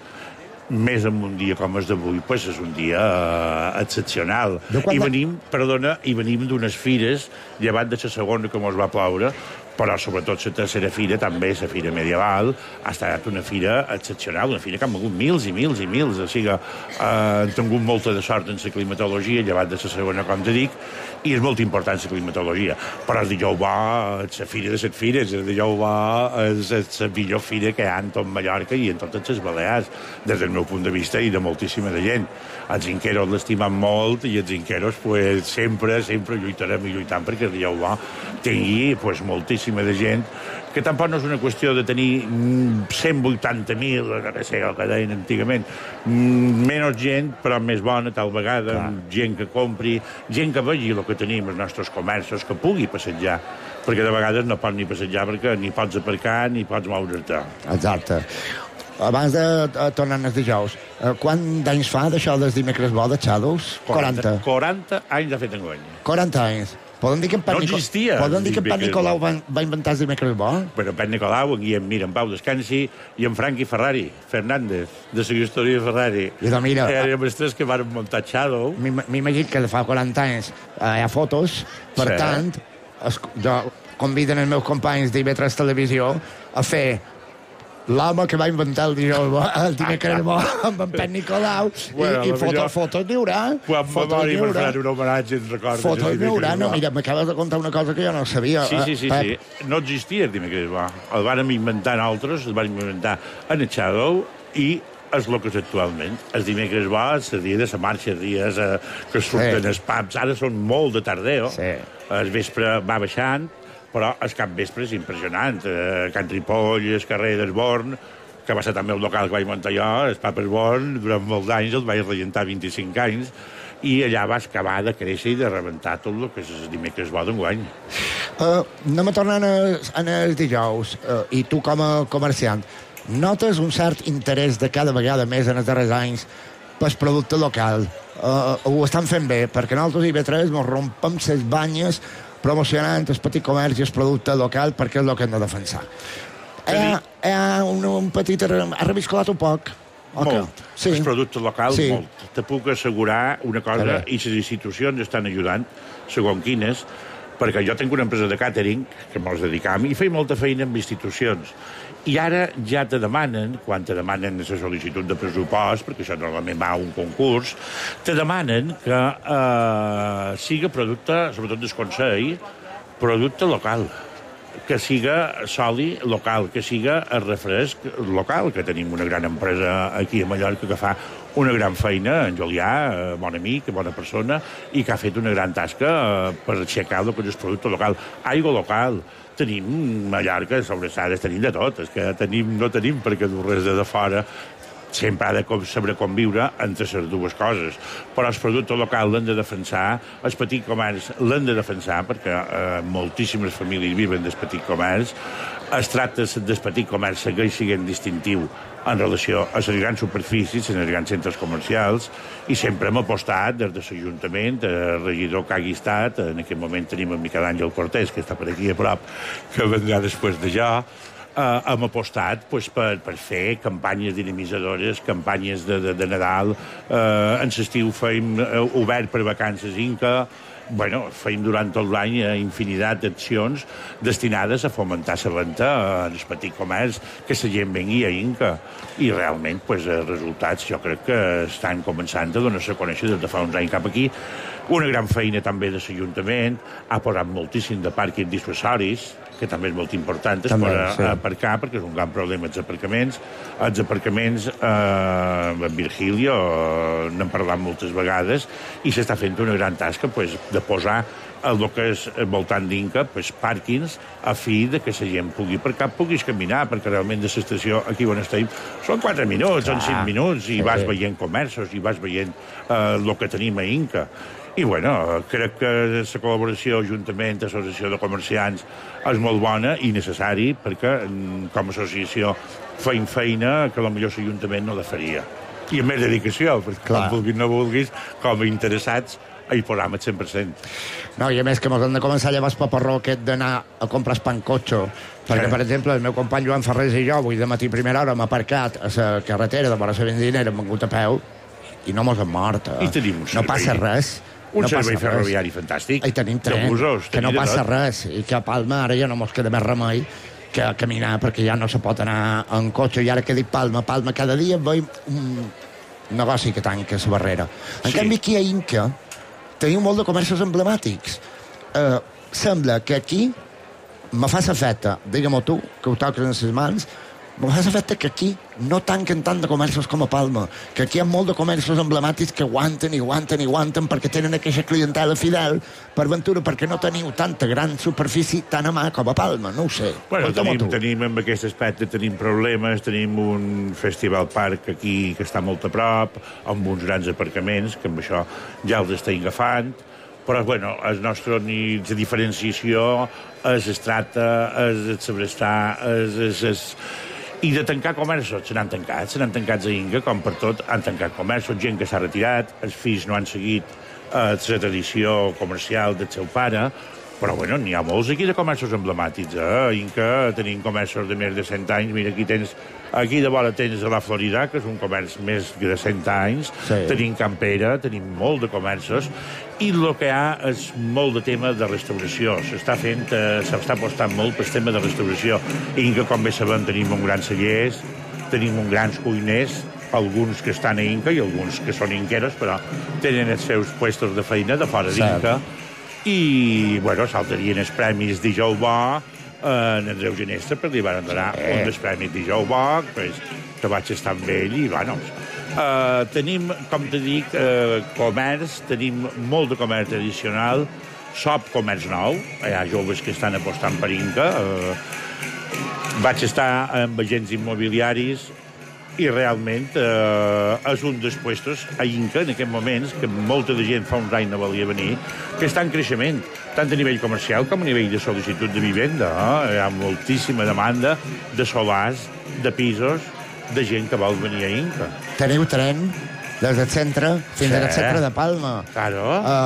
Speaker 15: més en un dia com el d'avui, pues és un dia uh, excepcional. I venim, perdona, i venim d'unes fires, llevat de la segona que mos va ploure, però sobretot la tercera fira, també la fira medieval, ha estat una fira excepcional, una fira que han mogut mils i mils i mils, o sigui, eh, han tingut molta de sort en la climatologia, llevat de la segona, com te dic, i és molt important la climatologia. Però el dijous bo, la fira de les fires, el dijous bo és la millor fira que hi ha en tot Mallorca i en totes les Balears, des del meu punt de vista i de moltíssima de gent. Els inqueros l'estimen molt i els inqueros pues, sempre, sempre lluitarem i lluitant perquè el dijous bo tingui pues, moltíssima de gent, que tampoc no és una qüestió de tenir cent vuitanta mil, no sé el que deien antigament, menys gent, però més bona tal vegada, clar. Gent que compri, gent que vegi el que tenim els nostres comerços, que pugui passejar, perquè de vegades no pots ni passejar perquè ni pots aparcar ni pots moure's-te.
Speaker 5: Exacte. Abans de uh, tornar els dijous, uh, quant d'anys fa d'això dels dimecres bo de Shadows? quaranta.
Speaker 15: quaranta anys ha fet engony.
Speaker 5: quaranta anys. Podem dir que en Pep,
Speaker 15: no existia,
Speaker 5: Podem dir que en Pep Nicolau va, va inventar els dimecres bo?
Speaker 15: Però en Pep Nicolau, en Guillem Mir, en Pau Descansi i en Franqui Ferrari, Fernández, de la història de Ferrari.
Speaker 5: I de mira...
Speaker 15: Érem els tres que van muntar Shadow.
Speaker 5: M'imagino que fa quaranta anys eh, hi ha fotos, per sí. tant, es, jo conviden els meus companys d'I V tres Televisió a fer l'home que va inventar el dijous el dimecres bo amb en Pep Nicolau bueno, i, i fotos, millor... fotos n'hi haurà.
Speaker 15: Quan memòria per fer un homenatge ens recordes.
Speaker 5: Fotos n'hi haurà. No, mira, m'acabes de contar una cosa que jo no sabia.
Speaker 15: Sí, sí, sí. sí. No existia el dimecres bo. El vàrem inventar nosaltres, el vàrem inventar en el Shadow i és el que és actualment. El dimecres bo és el dia de la marxa, els dies eh, que surten sí. els pubs. Ara són molt de tardeo.
Speaker 5: Sí.
Speaker 15: El vespre va baixant, però el capvespre és impressionant. Eh, Can Ripoll, el carrer d'Esborn, que va ser també el local que vaig muntar jo, el Papa Esborn, durant molts anys, el vaig regentar vint-i-cinc anys, i allà va acabar de créixer i de rebentar tot el que és el dimecres bo d'enguany.
Speaker 5: Uh, anem a tornar en els dijous, uh, i tu com a comerciant, notes un cert interès de cada vegada més en els darrers anys pel producte local? Uh, ho estan fent bé, perquè nosaltres I V tres ens rompem les banyes promocionant el petit comerç i el producte local perquè és el que hem de defensar. Hi ha, hi ha un, un petit... Ha reviscolat un poc?
Speaker 15: Okay. Molt. Sí. El producte local, sí. molt. Te puc assegurar una cosa, i les institucions estan ajudant, segons quines, perquè jo tinc una empresa de càtering, que mos dedicam, i feim molta feina amb institucions. I ara ja te demanen, quan te demanen la sol·licitud de pressupost, perquè això normalment va a un concurs, te demanen que eh, siga producte, sobretot del Consell, producte local, que siga soli local, que siga el refresc local, que tenim una gran empresa aquí a Mallorca que fa una gran feina, en Julià, bon amic, bona persona, i que ha fet una gran tasca per aixecar el que és el producte local. Aigua local, tenim Mallorca, sobrassades, tenim de tot, és que tenim, no tenim perquè dur res de, de fora. sempre ha de saber conviure entre les dues coses. Però el producte local l'hem de defensar, el petit comerç l'hem de defensar, perquè eh, moltíssimes famílies viven del petit comerç. Es tracta del petit comerç segueix sent distintiu en relació a les grans superfícies, a les grans centres comercials, i sempre hem apostat des de l'Ajuntament, el regidor que hagi estat, en aquest moment tenim el Miquel Àngel Cortés, que està per aquí a prop, que vendrà després de jo, Uh, hem apostat pues, per, per fer campanyes dinamitzadores, campanyes de, de, de Nadal. Uh, en l'estiu feim uh, obert per vacances Inca. Bueno, feim durant tot l'any uh, infinitat d'accions destinades a fomentar la venda uh, en el petit comerç, que la gent vengui a Inca. I realment, pues, els resultats jo crec que estan començant a donar-se a conèixer des de fa uns anys cap aquí. Una gran feina també de l'Ajuntament, ha posat moltíssim de pàrquing dissuasoris, que també és molt important, es
Speaker 5: també,
Speaker 15: per
Speaker 5: sí.
Speaker 15: aparcar, perquè és un gran problema els aparcaments. Els aparcaments, eh, en Virgilio, eh, n'hem parlat moltes vegades, i s'està fent una gran tasca pues, de posar el que és al voltant d'Inca, pues, pàrquings, a fi de que la gent pugui aparcar, puguis caminar, perquè realment de l'estació aquí on estem són quatre minuts, són cinc minuts, i vas veient comerços, i vas veient eh, el que tenim a Inca. I, bueno, crec que la col·laboració Ajuntament, Associació de Comerciants, és molt bona i necessari, perquè, com a associació, feim feina que potser l'Ajuntament no la faria. I amb més dedicació, perquè, clar, com vulguis no vulguis, com a interessats, hi posam el cent per cent.
Speaker 5: No, i a més que ens hem de començar a llevar el paparró aquest d'anar a comprar espancotxo, perquè, per exemple, el meu company Joan Ferrés i jo, avui de matí primera hora, hem aparcat a la carretera de vora la Benzina, hem vengut a peu, i no mos hem mort.
Speaker 15: I tenim un servei.
Speaker 5: No passa res.
Speaker 15: Un
Speaker 5: no
Speaker 15: servei ferroviari fantàstic.
Speaker 5: I tenim tren,
Speaker 15: busos,
Speaker 5: que no passa tot. Res. I que a Palma ara ja no mos queda més remei que caminar, perquè ja no se pot anar en cotxe. I ara que dic Palma, Palma, cada dia veiem un negoci que tanca la barrera. En sí. canvi, aquí a Inca tenim molt de comerços emblemàtics. Uh, sembla que aquí me fa l'efecte, digue-m'ho tu, que ho toques en les mans, me fa l'efecte que aquí no tanquen tant de comerços com a Palma, que aquí hi ha molt de comerços emblemàtics que aguanten i aguanten i aguanten perquè tenen aquesta clientela fidel, per ventura, perquè no teniu tanta gran superfície tan a mà com a Palma, no ho sé.
Speaker 15: Bueno, tenim, tenim en aquest aspecte tenim problemes, tenim un festival parc aquí que està molt a prop, amb uns grans aparcaments, que amb això ja els estem agafant, però, bueno, el nostre ni de diferenciació és es tracta, és el sabrestar, és... és, és i de tancar comerços, se n'han tancat, se n'han tancat a Inca, com per tot, han tancat comerços, gent que s'ha retirat, els fills no han seguit eh, la tradició comercial del seu pare, però, bueno, n'hi ha molts aquí de comerços emblemàtics, eh? A Inca tenim comerços de més de cent anys, mira, aquí tens, aquí de vora tens a la Florida, que és un comerç més de cent anys, sí. Tenim Campera, tenim molt de comerços, i el que hi ha és molt de tema de restauració. S'està fent, eh, s'està apostant molt pel tema de restauració. Inca, com bé sabem, tenim un gran cellers, tenim un grans cuiners, alguns que estan a Inca i alguns que són inqueros, però tenen els seus puestos de feina de fora d'Inca. I, bueno, saltarien els premis Dijous Bo en Andreu Genestre, perquè li van donar un dels premis Dijous Bo, pues, que vaig estar amb ell, i, bueno, Uh, tenim, com te dic, uh, comerç, tenim molt de comerç tradicional, sop comerç nou, hi ha joves que estan apostant per Inca, uh, vaig estar amb agents immobiliaris i realment uh, és un dels puestos a Inca en aquests moments, que molta de gent fa uns anys no volia venir, que està en creixement, tant a nivell comercial com a nivell de sol·licitud de vivenda. Eh? Hi ha moltíssima demanda de solars, de pisos, de gent que vol venir a Inca.
Speaker 5: Teniu tren des del centre fins sí. al centre de Palma.
Speaker 15: Claro.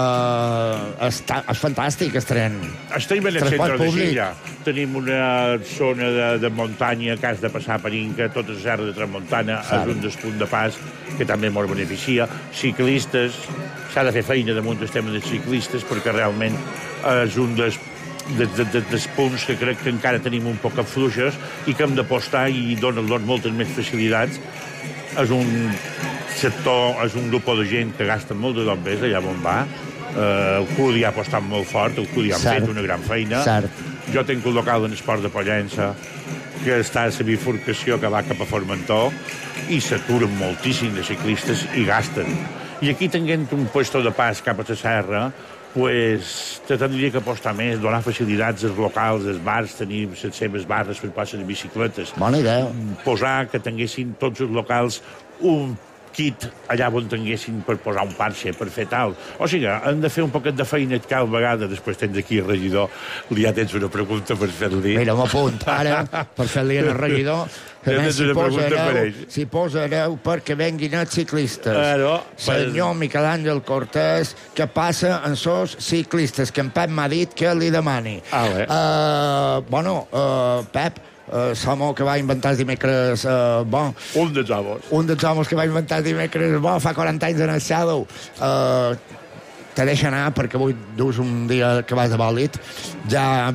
Speaker 5: Uh, està, és fantàstic, el tren.
Speaker 15: Estem en el centre de Silla. Tenim una zona de, de muntanya que has de passar per Inca, tota la serra de Tramuntana, sí. És un dels punts de pas que també ens beneficia. Ciclistes, s'ha de fer feina damunt del tema dels ciclistes, perquè realment és un dels De, de, de, dels punts que crec que encara tenim un poc fluixes i que hem d'apostar i donar-los moltes més facilitats. És un sector, és un grup de gent que gasta molt de dobbers allà on va. Uh, el Cudi ha apostat molt fort, el Cudi ha fet una gran feina.
Speaker 5: Cert.
Speaker 15: Jo tinc un local en esport de Pollença que està a la bifurcació que va cap a Formentor i s'aturen moltíssim de ciclistes i gasten. I aquí tinguent un puesto de pas cap a la serra, pues, te tindria que apostar més, donar facilitats als locals, als bars, tenir les seves barres per passar de bicicletes.
Speaker 5: Bona idea.
Speaker 15: Posar que tinguessin tots els locals un kit allà on tinguessin per posar un parxe, per fer tal. O sigui, hem de fer un poquet de feina cada vegada. Després tens aquí el regidor, li ja tens una pregunta per fer-li.
Speaker 5: Mira, m'apunt ara, per fer-li al regidor, que ja si, posareu, si posareu perquè venguin els ciclistes. Claro, senyor pues... Miquel Àngel Cortés, que passa en sos ciclistes, que en Pep m'ha dit que li demani.
Speaker 15: Ah, bé.
Speaker 5: Uh, bueno, uh, Pep, Uh, l'home que va inventar els dimecres uh, bo.
Speaker 15: Un dels homes.
Speaker 5: Un dels homes que va inventar els dimecres bo fa quaranta anys en el Shadow. Uh, te deixa anar perquè avui dus un dia que vas de bòlit. Ja...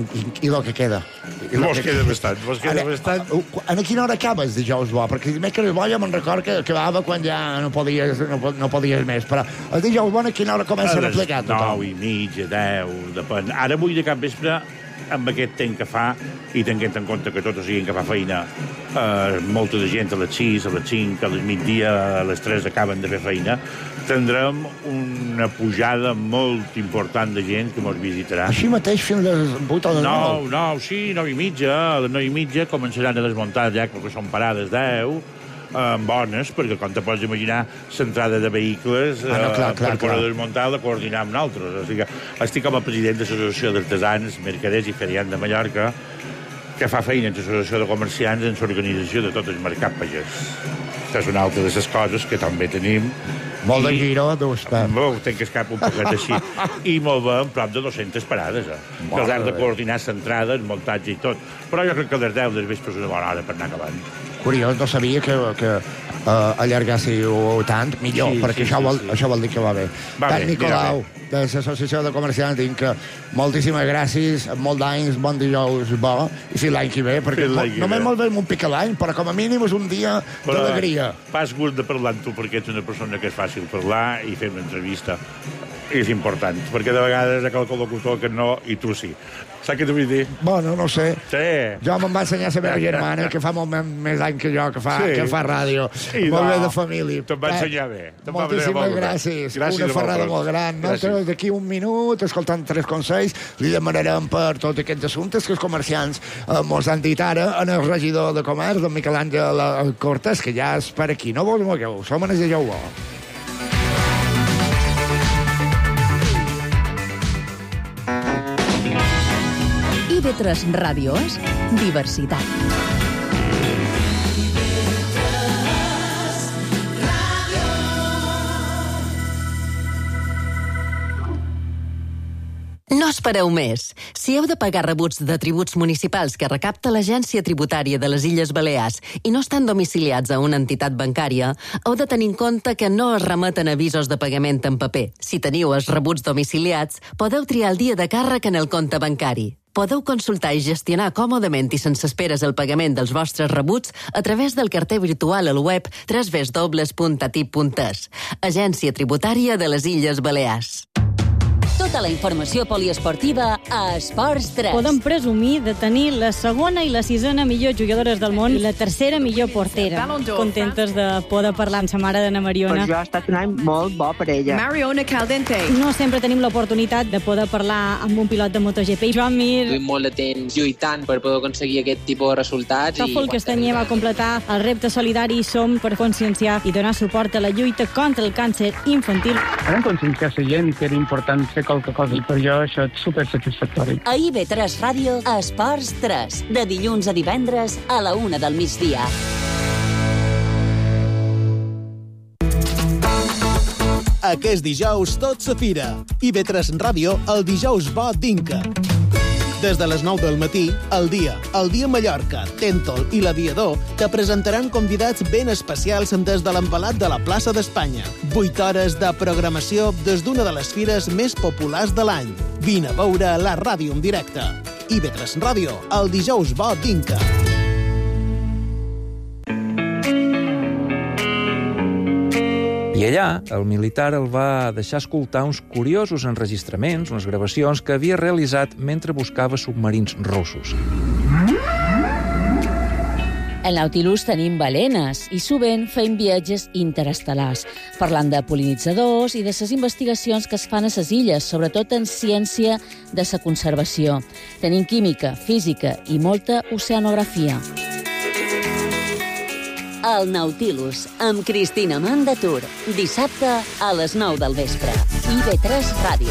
Speaker 5: I el que queda.
Speaker 15: I vos queda bastant, vos queda bastant.
Speaker 5: A quina hora acabes dijous bo? Perquè dimecres bo ja me'n record que acabava quan ja no podies, no, no podies més. Però el dijous bo a quina hora comença a aplicar tothom?
Speaker 15: Nou i mitja, deu, depèn. Ara avui de cap vespre amb aquest temps que fa, i tenint en compte que tots siguin que fa feina, eh, molta de gent a les sis, a les cinc, a les migdia, a les tres acaben de fer feina, tindrem una pujada molt important de gent que ens visitarà.
Speaker 5: Així mateix fins a les vuit o les nou?
Speaker 15: No, no, sí, nou i mitja. A les nou i mitja començaran a desmuntar ja, perquè són parades deu, eh, bones, perquè com te pots imaginar, l'entrada de vehicles
Speaker 5: ah, no, clar,
Speaker 15: eh,
Speaker 5: clar,
Speaker 15: per poder
Speaker 5: clar.
Speaker 15: desmuntar la coordinar amb nosaltres. O sigui, estic com a president de l'Associació d'Artesans, Mercaders i Ferians de Mallorca, que fa feina en l'Associació de Comerciants en l'organització de tot el mercat pagès. Aquesta és una altra de les coses que també tenim.
Speaker 5: Molt de giro, doncs, Pep.
Speaker 15: Molt, tenc que escapar un poquet així. I molt bé, prop de dues-centes parades, eh? Que els has de coordinar l'entrada, el muntatge i tot. Però jo crec que a les deu del vespre és una bona hora per anar acabant.
Speaker 5: Curiós, no sabia que, que uh, allargàssiu tant, millor, sí, perquè sí, això, vol, sí, sí. això vol dir que va bé. Va Pep bé, Nicolau, de l'Associació de Comerciants, dic que moltíssimes gràcies, molt d'anys, bon dijous bo, i fins l'any que ve, perquè mo, només molt bé un pic a l'any, però com a mínim és un dia d'alegria.
Speaker 15: Fas gust de parlar amb tu, perquè ets una persona que és fàcil parlar i fer una entrevista. És important, perquè de vegades hi ha qualque locutor que no, i tu sí. Saps què t'ho vull dir?
Speaker 5: Bueno, no sé.
Speaker 15: Sí.
Speaker 5: Jo me'n va ensenyar la meva germana, que fa molt més anys que jo, que fa, sí. que fa ràdio.
Speaker 15: I
Speaker 5: molt
Speaker 15: no.
Speaker 5: bé de família.
Speaker 15: Te'n va ensenyar bé.
Speaker 5: Moltíssimes gràcies. gràcies. Una ferrada molt gran. Nosaltres d'aquí un minut, escoltant tres consells, li demanarem per tots aquests assumptes que els comerciants eh, mos han dit ara en el regidor de comerç, en Miquel Àngel Cortés, que ja és per aquí. No vos mogueu, som en el Dijous Bo.
Speaker 3: I ve tres Ràdio és diversitat.
Speaker 16: No espereu més. Si heu de pagar rebuts de tributs municipals que recapta l'Agència Tributària de les Illes Balears i no estan domiciliats a una entitat bancària, heu de tenir en compte que no es remeten avisos de pagament en paper. Si teniu els rebuts domiciliats, podeu triar el dia de càrrec en el compte bancari. Podeu consultar i gestionar còmodament i sense esperes el pagament dels vostres rebuts a través del carter virtual al web w w w punt a t i p punt e s. Agència Tributària de les Illes Balears.
Speaker 11: Tota la informació poliesportiva a Esports tres.
Speaker 17: Podem presumir de tenir la segona i la sisena millor jugadores del món i la tercera millor portera. Contentes de poder parlar amb sa mare d'Anna Mariona.
Speaker 18: Pues jo ha estat un any molt bo per ella.
Speaker 17: Mariona Caldente. No sempre tenim l'oportunitat de poder parlar amb un pilot de MotoGP. Joan Mir.
Speaker 19: Duim molt de temps lluitant per poder aconseguir aquest tipus de resultats.
Speaker 17: Tòfol Castanyer va completar el repte solidari Som per conscienciar i donar suport a la lluita contra el càncer infantil.
Speaker 20: Vam conscienciar la gent que era important fer qualque cosa i per jo això és supersatisfactori.
Speaker 11: A I V tres Ràdio, Esports tres, de dilluns a divendres a la una del migdia.
Speaker 21: Aquest dijous tot sa fira. I V tres Ràdio, el dijous bo d'Inca. Des de les nou del matí, El Dia, El Dia Mallorca, Tèntol i l'Aviador te presentaran convidats ben especials des de l'empalat de la plaça d'Espanya. Vuit hores de programació des d'una de les fires més populars de l'any. Vine a veure la ràdio en directe. I V tres Ràdio, el dijous bo d'Inca.
Speaker 22: I allà, el militar el va deixar escoltar uns curiosos enregistraments, unes gravacions que havia realitzat mentre buscava submarins russos.
Speaker 23: Al Nautilus tenim balenes i sovint fem viatges interestel·lars, parlant de pol·linitzadors i de les investigacions que es fan a les illes, sobretot en ciència de la conservació. Tenim química, física i molta oceanografia.
Speaker 11: El Nautilus, amb Cristina Mandatur. Dissabte a les nou del vespre. I ve tres Ràdio.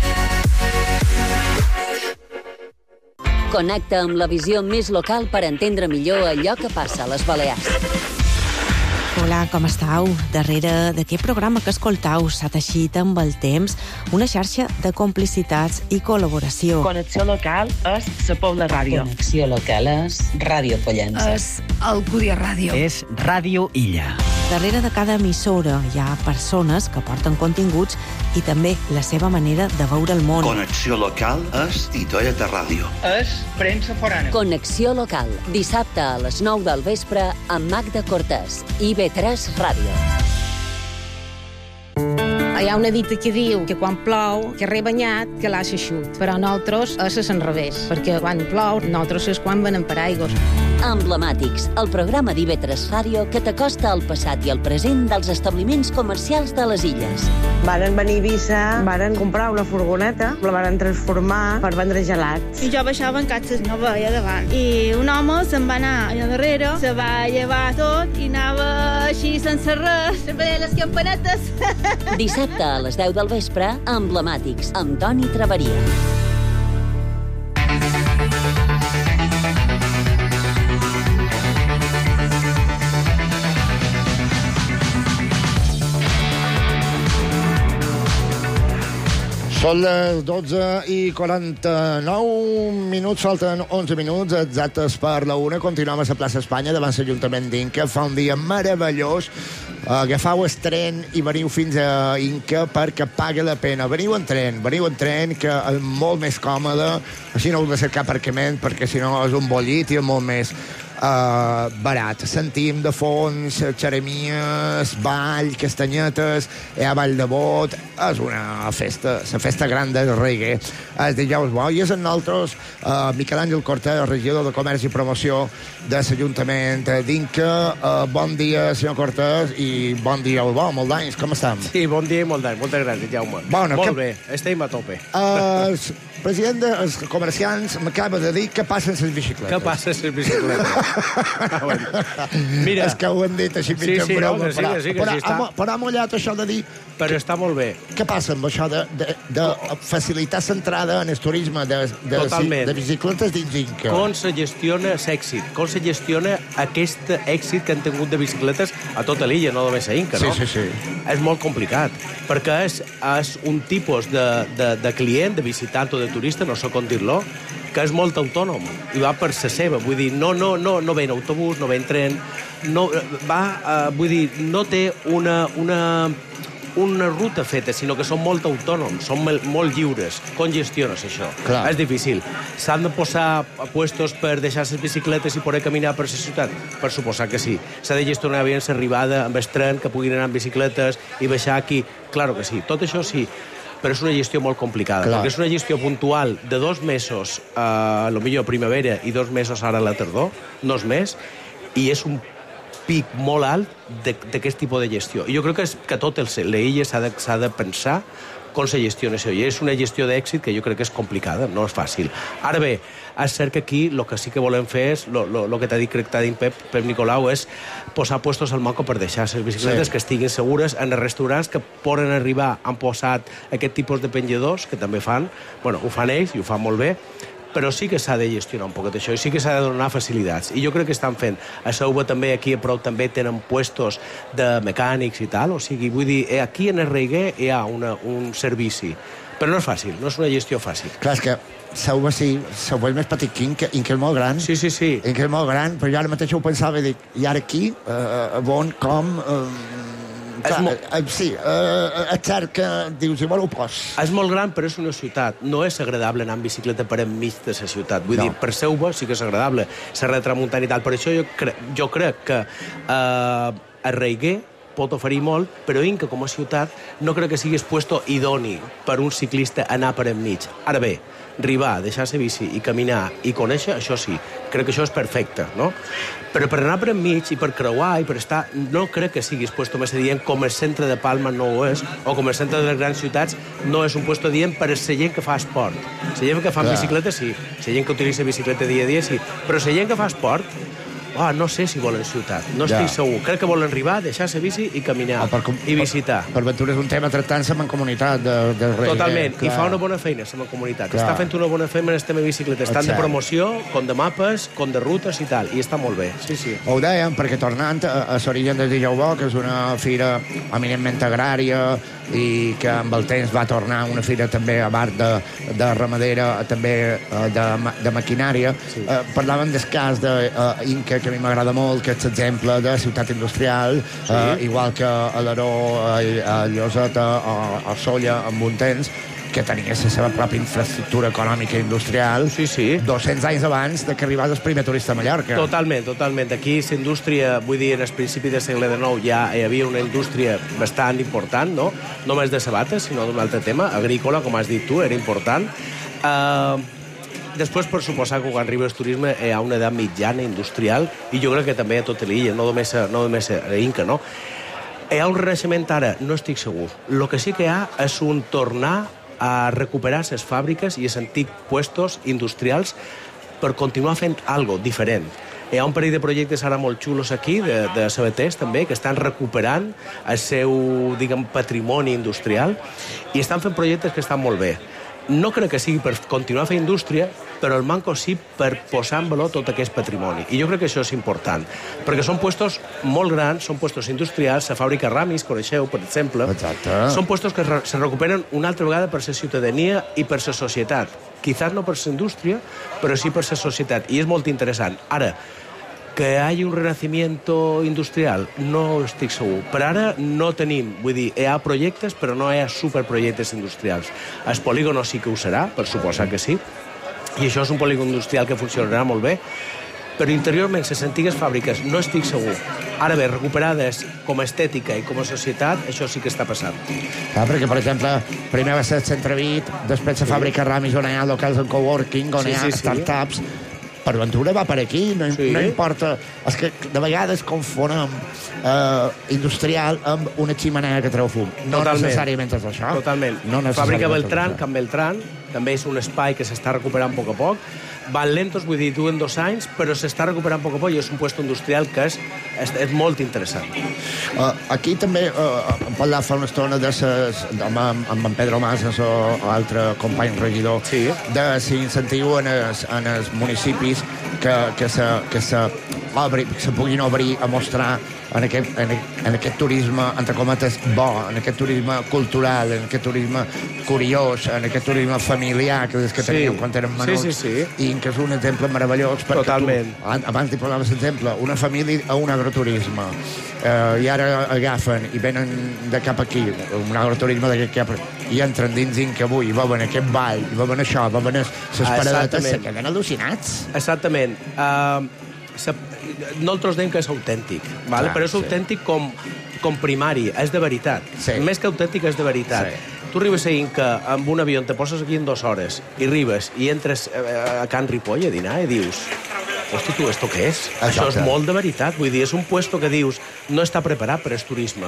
Speaker 11: Connecta amb la visió més local per entendre millor allò que passa a les Balears.
Speaker 1: Hola, com estàu? Darrere d'aquest programa que escoltau s'ha teixit amb el temps una xarxa de complicitats i col·laboració.
Speaker 18: Connexió local és la Pobla Ràdio.
Speaker 2: Connexió local és Ràdio Pollença.
Speaker 1: És Alcúdia Ràdio.
Speaker 2: És Ràdio Illa.
Speaker 1: Darrere de cada emissora hi ha persones que porten continguts i també la seva manera de veure el món.
Speaker 4: Connexió local és Titoieta Ràdio.
Speaker 18: És premsa forana.
Speaker 11: Connexió local, dissabte a les nou del vespre amb Magda Cortés. I ve tres Ràdio.
Speaker 24: Hi ha una dita que diu que quan plou, que rebanyat, que l'ha xeixut. Però nosaltres és al revés, perquè quan plou, nosaltres és quan venem paraigües.
Speaker 11: Emblemàtics, el programa d'I V tres Ràdio que t'acosta al passat i al present dels establiments comercials de les illes.
Speaker 25: Varen venir a Eivissa, varen comprar una furgoneta, la varen transformar per vendre gelats.
Speaker 26: I jo baixava en catxes, no veia davant. I un home se'n va anar allà darrere, se va llevar tot i anava així sense res, veia les campanetes.
Speaker 11: Dissabte a les deu del vespre, Emblemàtics, amb Toni Traveria.
Speaker 5: Són les dotze i quaranta-nou minuts, falten onze minuts exactes per la una. Continuem a la plaça Espanya davant l'Ajuntament d'Inca. Fa un dia meravellós. Agafau el tren i veniu fins a Inca perquè paga la pena. Veniu en tren, veniu en tren, que és molt més còmode. Així no heu de cercar aparcament perquè si no és un bollit i és molt més Uh, barat. Sentim de fons xeremies, ball, castanyetes, hi ha ball de bot, és una festa, la festa gran del reggae. És dijous bo, i és en nosaltres uh, Miquel Àngel Cortés, regidor de Comerç i Promoció de l'Ajuntament d'Inca. Uh, bon dia, senyor Cortés, i bon dia al bo, molt d'anys, com estem?
Speaker 10: Sí, bon dia i molt d'anys, moltes gràcies, Jaume.
Speaker 5: Bueno,
Speaker 10: molt
Speaker 5: que...
Speaker 10: bé, estem a tope.
Speaker 5: Uh, el president dels comerciants m'acaba de dir que passen les bicicletes.
Speaker 10: Que passen les bicicletes. Ah, bueno. Mira,
Speaker 5: és que ho hem dit així
Speaker 10: sí, sí,
Speaker 5: broma,
Speaker 10: no, sí,
Speaker 5: però,
Speaker 10: sí,
Speaker 5: però,
Speaker 10: sí, està...
Speaker 5: però ha mullat això de dir...
Speaker 10: Però està molt bé.
Speaker 5: Què passa amb això de, de, de facilitar l'entrada en el turisme de, de, de bicicletes dins Inca?
Speaker 10: Com se gestiona l'èxit? Com se gestiona aquest èxit que han tingut de bicicletes a tota l'illa, no només a Inca, no?
Speaker 5: Sí, sí, sí.
Speaker 10: És molt complicat, perquè és, és un tipus de, de, de client, de visitant o de turista, no sé com dir-lo, que és molt autònom i va per sa seva, vull dir, no, no, no, no ve en autobús, no ve en tren, no, va, uh, vull dir, no té una, una, una ruta feta, sinó que són molt autònoms, són molt lliures. Com gestiones això?
Speaker 5: Clar.
Speaker 10: És difícil. S'han de posar puestos per deixar les bicicletes i poder caminar per la ciutat? Per suposar que sí. S'ha de gestionar bé l'arribada amb el tren, que puguin anar amb bicicletes i baixar aquí? Claro que sí. Tot això sí. Però és una gestió molt complicada, Clar. perquè és una gestió puntual de dos mesos, eh, a lo millor primavera, i dos mesos ara a la tardor, no és més, i és un pic molt alt d'aquest tipus de gestió. I jo crec que, és, que tot l'illa s'ha de, s'ha de pensar com se gestiona això. I és una gestió d'èxit que jo crec que és complicada, no és fàcil. Ara bé, és cert que aquí el que sí que volem fer és, el que t'ha dit, crec que t'ha dit Pep, Pep Nicolau, és posar puestos al manco per deixar les bicicletes sí. que estiguin segures en els restaurants que poden arribar, han posat aquest tipus de penjadors, que també fan, bueno, ho fan ells i ho fan molt bé, però sí que s'ha de gestionar un poquet això i sí que s'ha de donar facilitats. I jo crec que estan fent. A Sauva també, aquí a prou també tenen puestos de mecànics i tal, o sigui, vull dir, aquí en el Reiguer hi ha una, un servici. Però no és fàcil, no és una gestió fàcil.
Speaker 5: Clar, és que Sauva sí, Sauva és més petit que Inca, Inca és molt gran.
Speaker 10: Sí, sí, sí.
Speaker 5: Inca és molt gran, però jo ara mateix ho pensava i dic, i ara aquí, uh, on, com... Uh, Clar, molt... eh, sí, eh, és cert que dius, i bueno, ho pos.
Speaker 10: És molt gran, però és una ciutat. No és agradable anar en bicicleta per enmig de la ciutat. Vull no. dir, per Sauva sí que és agradable. Serra de Tramuntana i tal. Per això jo, cre jo crec que eh, a Reiguer pot oferir molt, però Inca, com a ciutat, no crec que siguis puesto idoni per un ciclista anar per enmig. Ara bé, arribar, deixar-se bici i caminar i conèixer, això sí, crec que això és perfecte, no? Però per anar per enmig i per creuar i per estar, no crec que siguis puesto més adient com el centre de Palma no ho és, o com el centre de les grans ciutats no és un puesto adient per a la gent que fa esport. La gent que fa bicicleta, sí. La gent que utilitza bicicleta dia a dia, sí. Però la gent que fa esport oh, no sé si volen ciutat, no estic
Speaker 5: Ja.
Speaker 10: segur. Crec que volen arribar, deixar la bici i caminar, i visitar.
Speaker 5: Per Ventura és un tema tractant-se en comunitat. De, de
Speaker 10: Totalment,
Speaker 5: clar.
Speaker 10: i fa una bona feina la comunitat.
Speaker 5: Clar.
Speaker 10: Està fent una bona feina en el tema de bicicletes, tant de
Speaker 5: Exacte.
Speaker 10: promoció, com de mapes, com de rutes i tal, i està molt bé, sí, sí.
Speaker 5: Ho dèiem, perquè tornant a, a l'origen de Dijous Bo, que és una fira eminentment agrària i que amb el temps va tornar una fira també a part de, de ramadera, també eh, de, ma- de maquinària, sí. eh, parlàvem del cas d'Inca, que a mi m'agrada molt, que és l'exemple de ciutat industrial, sí. eh, igual que a l'Aró, a, a Lloseta, a, a Solla, en un temps, que tenia la seva pròpia infraestructura econòmica i industrial
Speaker 10: sí, sí.
Speaker 5: dos-cents anys abans de que arribés el primer turista a Mallorca.
Speaker 10: Totalment, totalment. Aquí la indústria, vull dir, en el principi del segle dinou ja hi havia una indústria bastant important, no? No només de sabates, sinó d'un altre tema, agrícola, com has dit tu, era important. Uh, després, per suposar que quan arriba el turisme hi ha una edat mitjana industrial, i jo crec que també a tota l'illa, no només a, no només a Inca, no? Hi ha un renaixement ara? No estic segur. El que sí que hi ha és un tornar a recuperar les fàbriques i els antics puestos industrials per continuar fent algo diferent. Hi ha un parell de projectes ara molt xulos aquí, de, de sabaters també, que estan recuperant el seu, diguem, patrimoni industrial i estan fent projectes que estan molt bé. No crec que sigui per continuar fent indústria, però el manco sí per posar en valor tot aquest patrimoni. I jo crec que això és important, perquè són puestos molt grans, són puestos industrials, la fàbrica Ramis, coneixeu, per exemple.
Speaker 5: Exacte.
Speaker 10: Són puestos que se recuperen una altra vegada per la ciutadania i per la societat. Quizás no per la indústria, però sí per la societat. I és molt interessant. Ara, que hi hagi un renacimiento industrial, no estic segur. Per ara no tenim, vull dir, hi ha projectes, però no hi ha superprojectes industrials. El polígono sí que ho serà, per suposar que sí, i això és un polígon industrial que funcionarà molt bé, però interiorment, les antigues fàbriques, no estic segur. Ara bé, recuperades com a estètica i com a societat, això sí que està passant.
Speaker 5: Ah, perquè, per exemple, primer va ser el Centre Vit, després la sí. fàbrica Ramis, on hi ha locals de coworking, on
Speaker 10: Sí,
Speaker 5: hi ha
Speaker 10: sí, sí.
Speaker 5: startups. Per Ventura va per aquí, no,
Speaker 10: Sí.
Speaker 5: no importa. És que de vegades confonem eh, industrial amb una ximenea que treu fum. No
Speaker 10: Totalment.
Speaker 5: necessàriament és això.
Speaker 10: Totalment.
Speaker 5: No
Speaker 10: Fàbrica
Speaker 5: necessàriament
Speaker 10: Beltrán,
Speaker 5: és això.
Speaker 10: Can Beltrán, també és un espai que s'està recuperant a poc a poc. Van lentos, vull dir, duen dos anys, però s'està recuperant a poc a poc i és un puesto industrial que és, és, és molt interessant.
Speaker 5: Uh, aquí també uh, hem parlat fa una estona de ses, amb, amb en Pedro Masas o altre company regidor sí. de l'incentiu en, es, en els municipis que, que, se, que se, obri, se puguin obrir a mostrar en aquest, en, en aquest turisme, entre cometes, bo, en aquest turisme cultural, en aquest turisme curiós, en aquest turisme familiar, que és que
Speaker 10: Sí.
Speaker 5: teníem quan érem menuts,
Speaker 10: Sí, sí, sí.
Speaker 5: i que és un exemple meravellós, perquè
Speaker 10: Totalment.
Speaker 5: tu, abans t'hi parlaves exemple, una família a un agroturisme, eh, i ara agafen i venen de cap aquí, un agroturisme d'aquest cap, i entren dins Inca avui, i veuen aquest ball, i veuen això, veuen les
Speaker 10: Ah,
Speaker 5: paradetes, se
Speaker 10: exactament.
Speaker 5: queden al·lucinats.
Speaker 10: Exactament. Uh, se, nosaltres dèiem que és autèntic, vale?
Speaker 5: Clar,
Speaker 10: però és
Speaker 5: sí.
Speaker 10: autèntic com, com primari, és de veritat.
Speaker 5: Sí.
Speaker 10: Més que autèntic, és de veritat.
Speaker 5: Sí.
Speaker 10: Tu arribes a Inca amb un avió, te poses aquí en dues hores, i arribes i entres a Can Ripoll a dinar i dius... Hosti, tu, esto què és?
Speaker 5: Exacte.
Speaker 10: Això és molt de veritat. Vull dir, és un puesto que dius no està preparat per al turisme,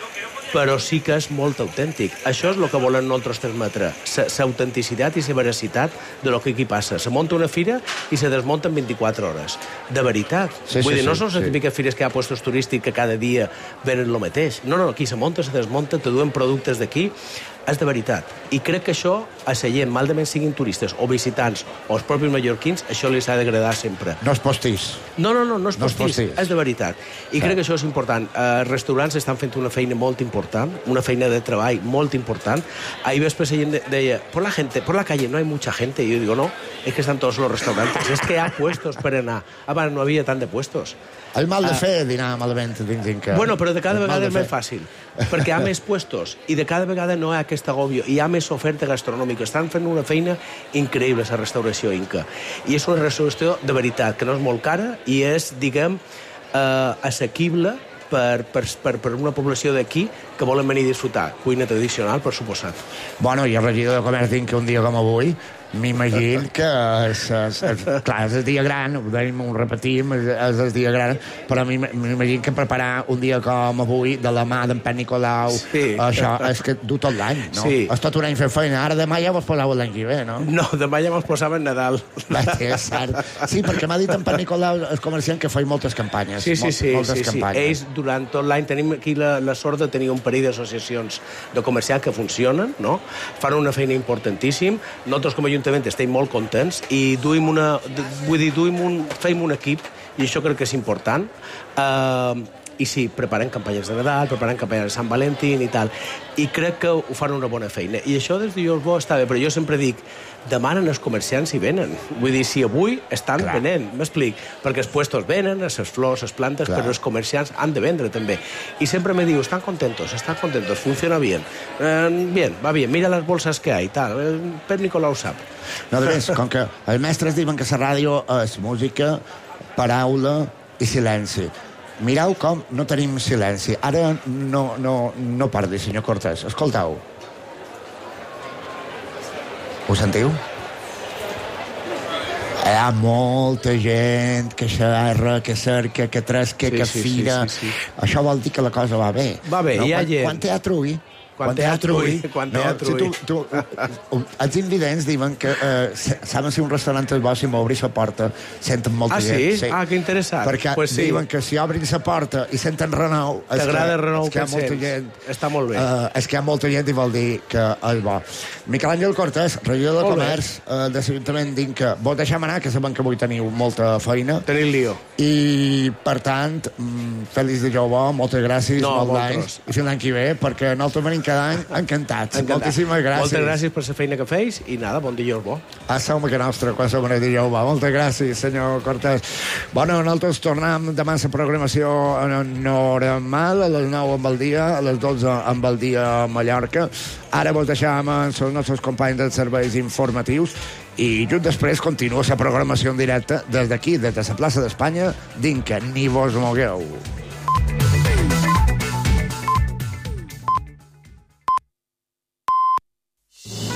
Speaker 10: però sí que és molt autèntic. Això és el que volen nosaltres transmetre, l'autenticitat i la veracitat de lo que aquí passa. Se munta una fira i se desmunta en vint-i-quatre hores. De veritat.
Speaker 5: Sí,
Speaker 10: Vull
Speaker 5: sí,
Speaker 10: dir, no
Speaker 5: sí,
Speaker 10: són les
Speaker 5: sí.
Speaker 10: típiques fires que hi ha puestos turístics que cada dia venen el mateix. No, no, aquí se munta, se desmunta, te duen productes d'aquí. És de veritat. I crec que això, a la gent, malament siguin turistes o visitants o els propis mallorquins, això li s'ha d'agradar sempre.
Speaker 5: No és postís.
Speaker 10: No, no, no, no és
Speaker 5: No és
Speaker 10: postís,
Speaker 5: postís.
Speaker 10: és de veritat. I
Speaker 5: Clar.
Speaker 10: crec que això és important. Els restaurants estan fent una feina molt important, una feina de treball molt important. Ahí després la gent deia, por la gente, por la calle no hay mucha gente. Y yo digo, no, es que están todos los restaurantes. Es que hi ha puestos per anar. Abans no havia tant de puestos.
Speaker 5: El mal de
Speaker 10: Ah.
Speaker 5: fer dinar malament dins Inca.
Speaker 10: Bueno, però de cada
Speaker 5: El mal
Speaker 10: vegada
Speaker 5: de
Speaker 10: és més
Speaker 5: fer.
Speaker 10: fàcil, perquè hi ha més puestos i de cada vegada no hi ha aquest agobio, hi ha més oferta gastronòmica. Estan fent una feina increïble, la restauració Inca. I és una restauració de veritat, que no és molt cara i és, diguem, eh, assequible per, per, per, per una població d'aquí que volen venir a disfrutar. Cuina tradicional, per suposat.
Speaker 5: Bueno, i el regidor de Comerç d'Inca un dia com avui m'imagino que és, és, és, clar, és el dia gran, ho dèiem, ho repetim, és, és el dia gran, però m'imagino que preparar un dia com avui, de la mà d'en Pep Nicolau, sí. Això és que du tot l'any, no? Sí. És tot un any fent feina, ara demà ja vos posava l'any que ve, no?
Speaker 6: No, demà ja mos posava en Nadal.
Speaker 5: És cert. Sí, perquè m'ha dit en Pep Nicolau, el comerciant, que feia moltes campanyes.
Speaker 6: Sí, sí,
Speaker 5: moltes,
Speaker 6: sí.
Speaker 5: moltes
Speaker 6: sí,
Speaker 5: campanyes.
Speaker 6: sí. Ells, durant tot l'any, tenim aquí la, la sort de tenir un parell d'associacions de comerciants que funcionen, no? Fan una feina importantíssim. Nosaltres, com a Ajuntament, estem molt contents i duim una, vull dir, duim un, feim un equip, i això crec que és important. Uh, I sí, preparen campanyes de Nadal, preparen campanyes de Sant Valentín i tal. I crec que ho fan una bona feina. I això des de jo bo està bé, però jo sempre dic, demanen els comerciants i venen. Vull dir, si avui estan Clar. venent, m'explic, perquè els puestos venen, les flors, les plantes, Clar. però els comerciants han de vendre també. I sempre me diu, estan contentos, estan contentos, funciona bien. Eh, bien, va bien, mira les bolsas que hay, tal. Eh, Pep Nicolau sap.
Speaker 5: No, de més, com que els mestres diuen que la ràdio és música, paraula i silenci. Mireu com no tenim silenci. Ara no, no, no parli, senyor Cortés. Escoltau. Ho sentiu? Hi ha molta gent que xerra, que cerca, que tresca, sí, que
Speaker 6: sí,
Speaker 5: fira.
Speaker 6: Sí, sí, sí.
Speaker 5: Això vol dir que la cosa va bé.
Speaker 6: Va bé,
Speaker 5: no?
Speaker 6: hi ha
Speaker 5: quan,
Speaker 6: gent.
Speaker 5: Quan teatre ui,
Speaker 6: Quan teatre ui, quan teatre ui.
Speaker 5: Si tu, tu, els invidents diuen que eh, saben si un restaurant és bo si m'obri la porta, senten molta
Speaker 6: ah,
Speaker 5: gent.
Speaker 6: Sí? sí? Ah, que interessant.
Speaker 5: Perquè
Speaker 6: pues sí.
Speaker 5: diuen que si obrin la porta i senten renou...
Speaker 6: T'agrada renou
Speaker 5: que,
Speaker 6: que,
Speaker 5: que molta gent,
Speaker 6: està molt bé.
Speaker 5: Uh, és que hi ha molta gent i vol dir que és bo. Miquel Àngel Cortés, regidor de molt Comerç uh, de l'Ajuntament, dic que vos deixem anar, que sabem que avui teniu molta feina.
Speaker 6: Tenim lío.
Speaker 5: I, per tant, mm, feliç de jove, moltes gràcies,
Speaker 6: no,
Speaker 5: molt d'anys, i fins l'any que ve, perquè nosaltres venim cada any encantats. Encantat. Moltíssimes gràcies.
Speaker 6: Moltes gràcies per la feina que feis i nada, bon dijous bo.
Speaker 5: Ah, som que nostre, quan som un dijous bo. Moltes gràcies, senyor Cortés. Bueno, nosaltres tornem demà a la programació normal, a les nou amb el dia, a les dotze amb el dia a Mallorca. Ara vos deixem amb els nostres companys dels serveis informatius i just després continua la programació en directe des d'aquí, des de la plaça d'Espanya, dins que ni vos mogueu.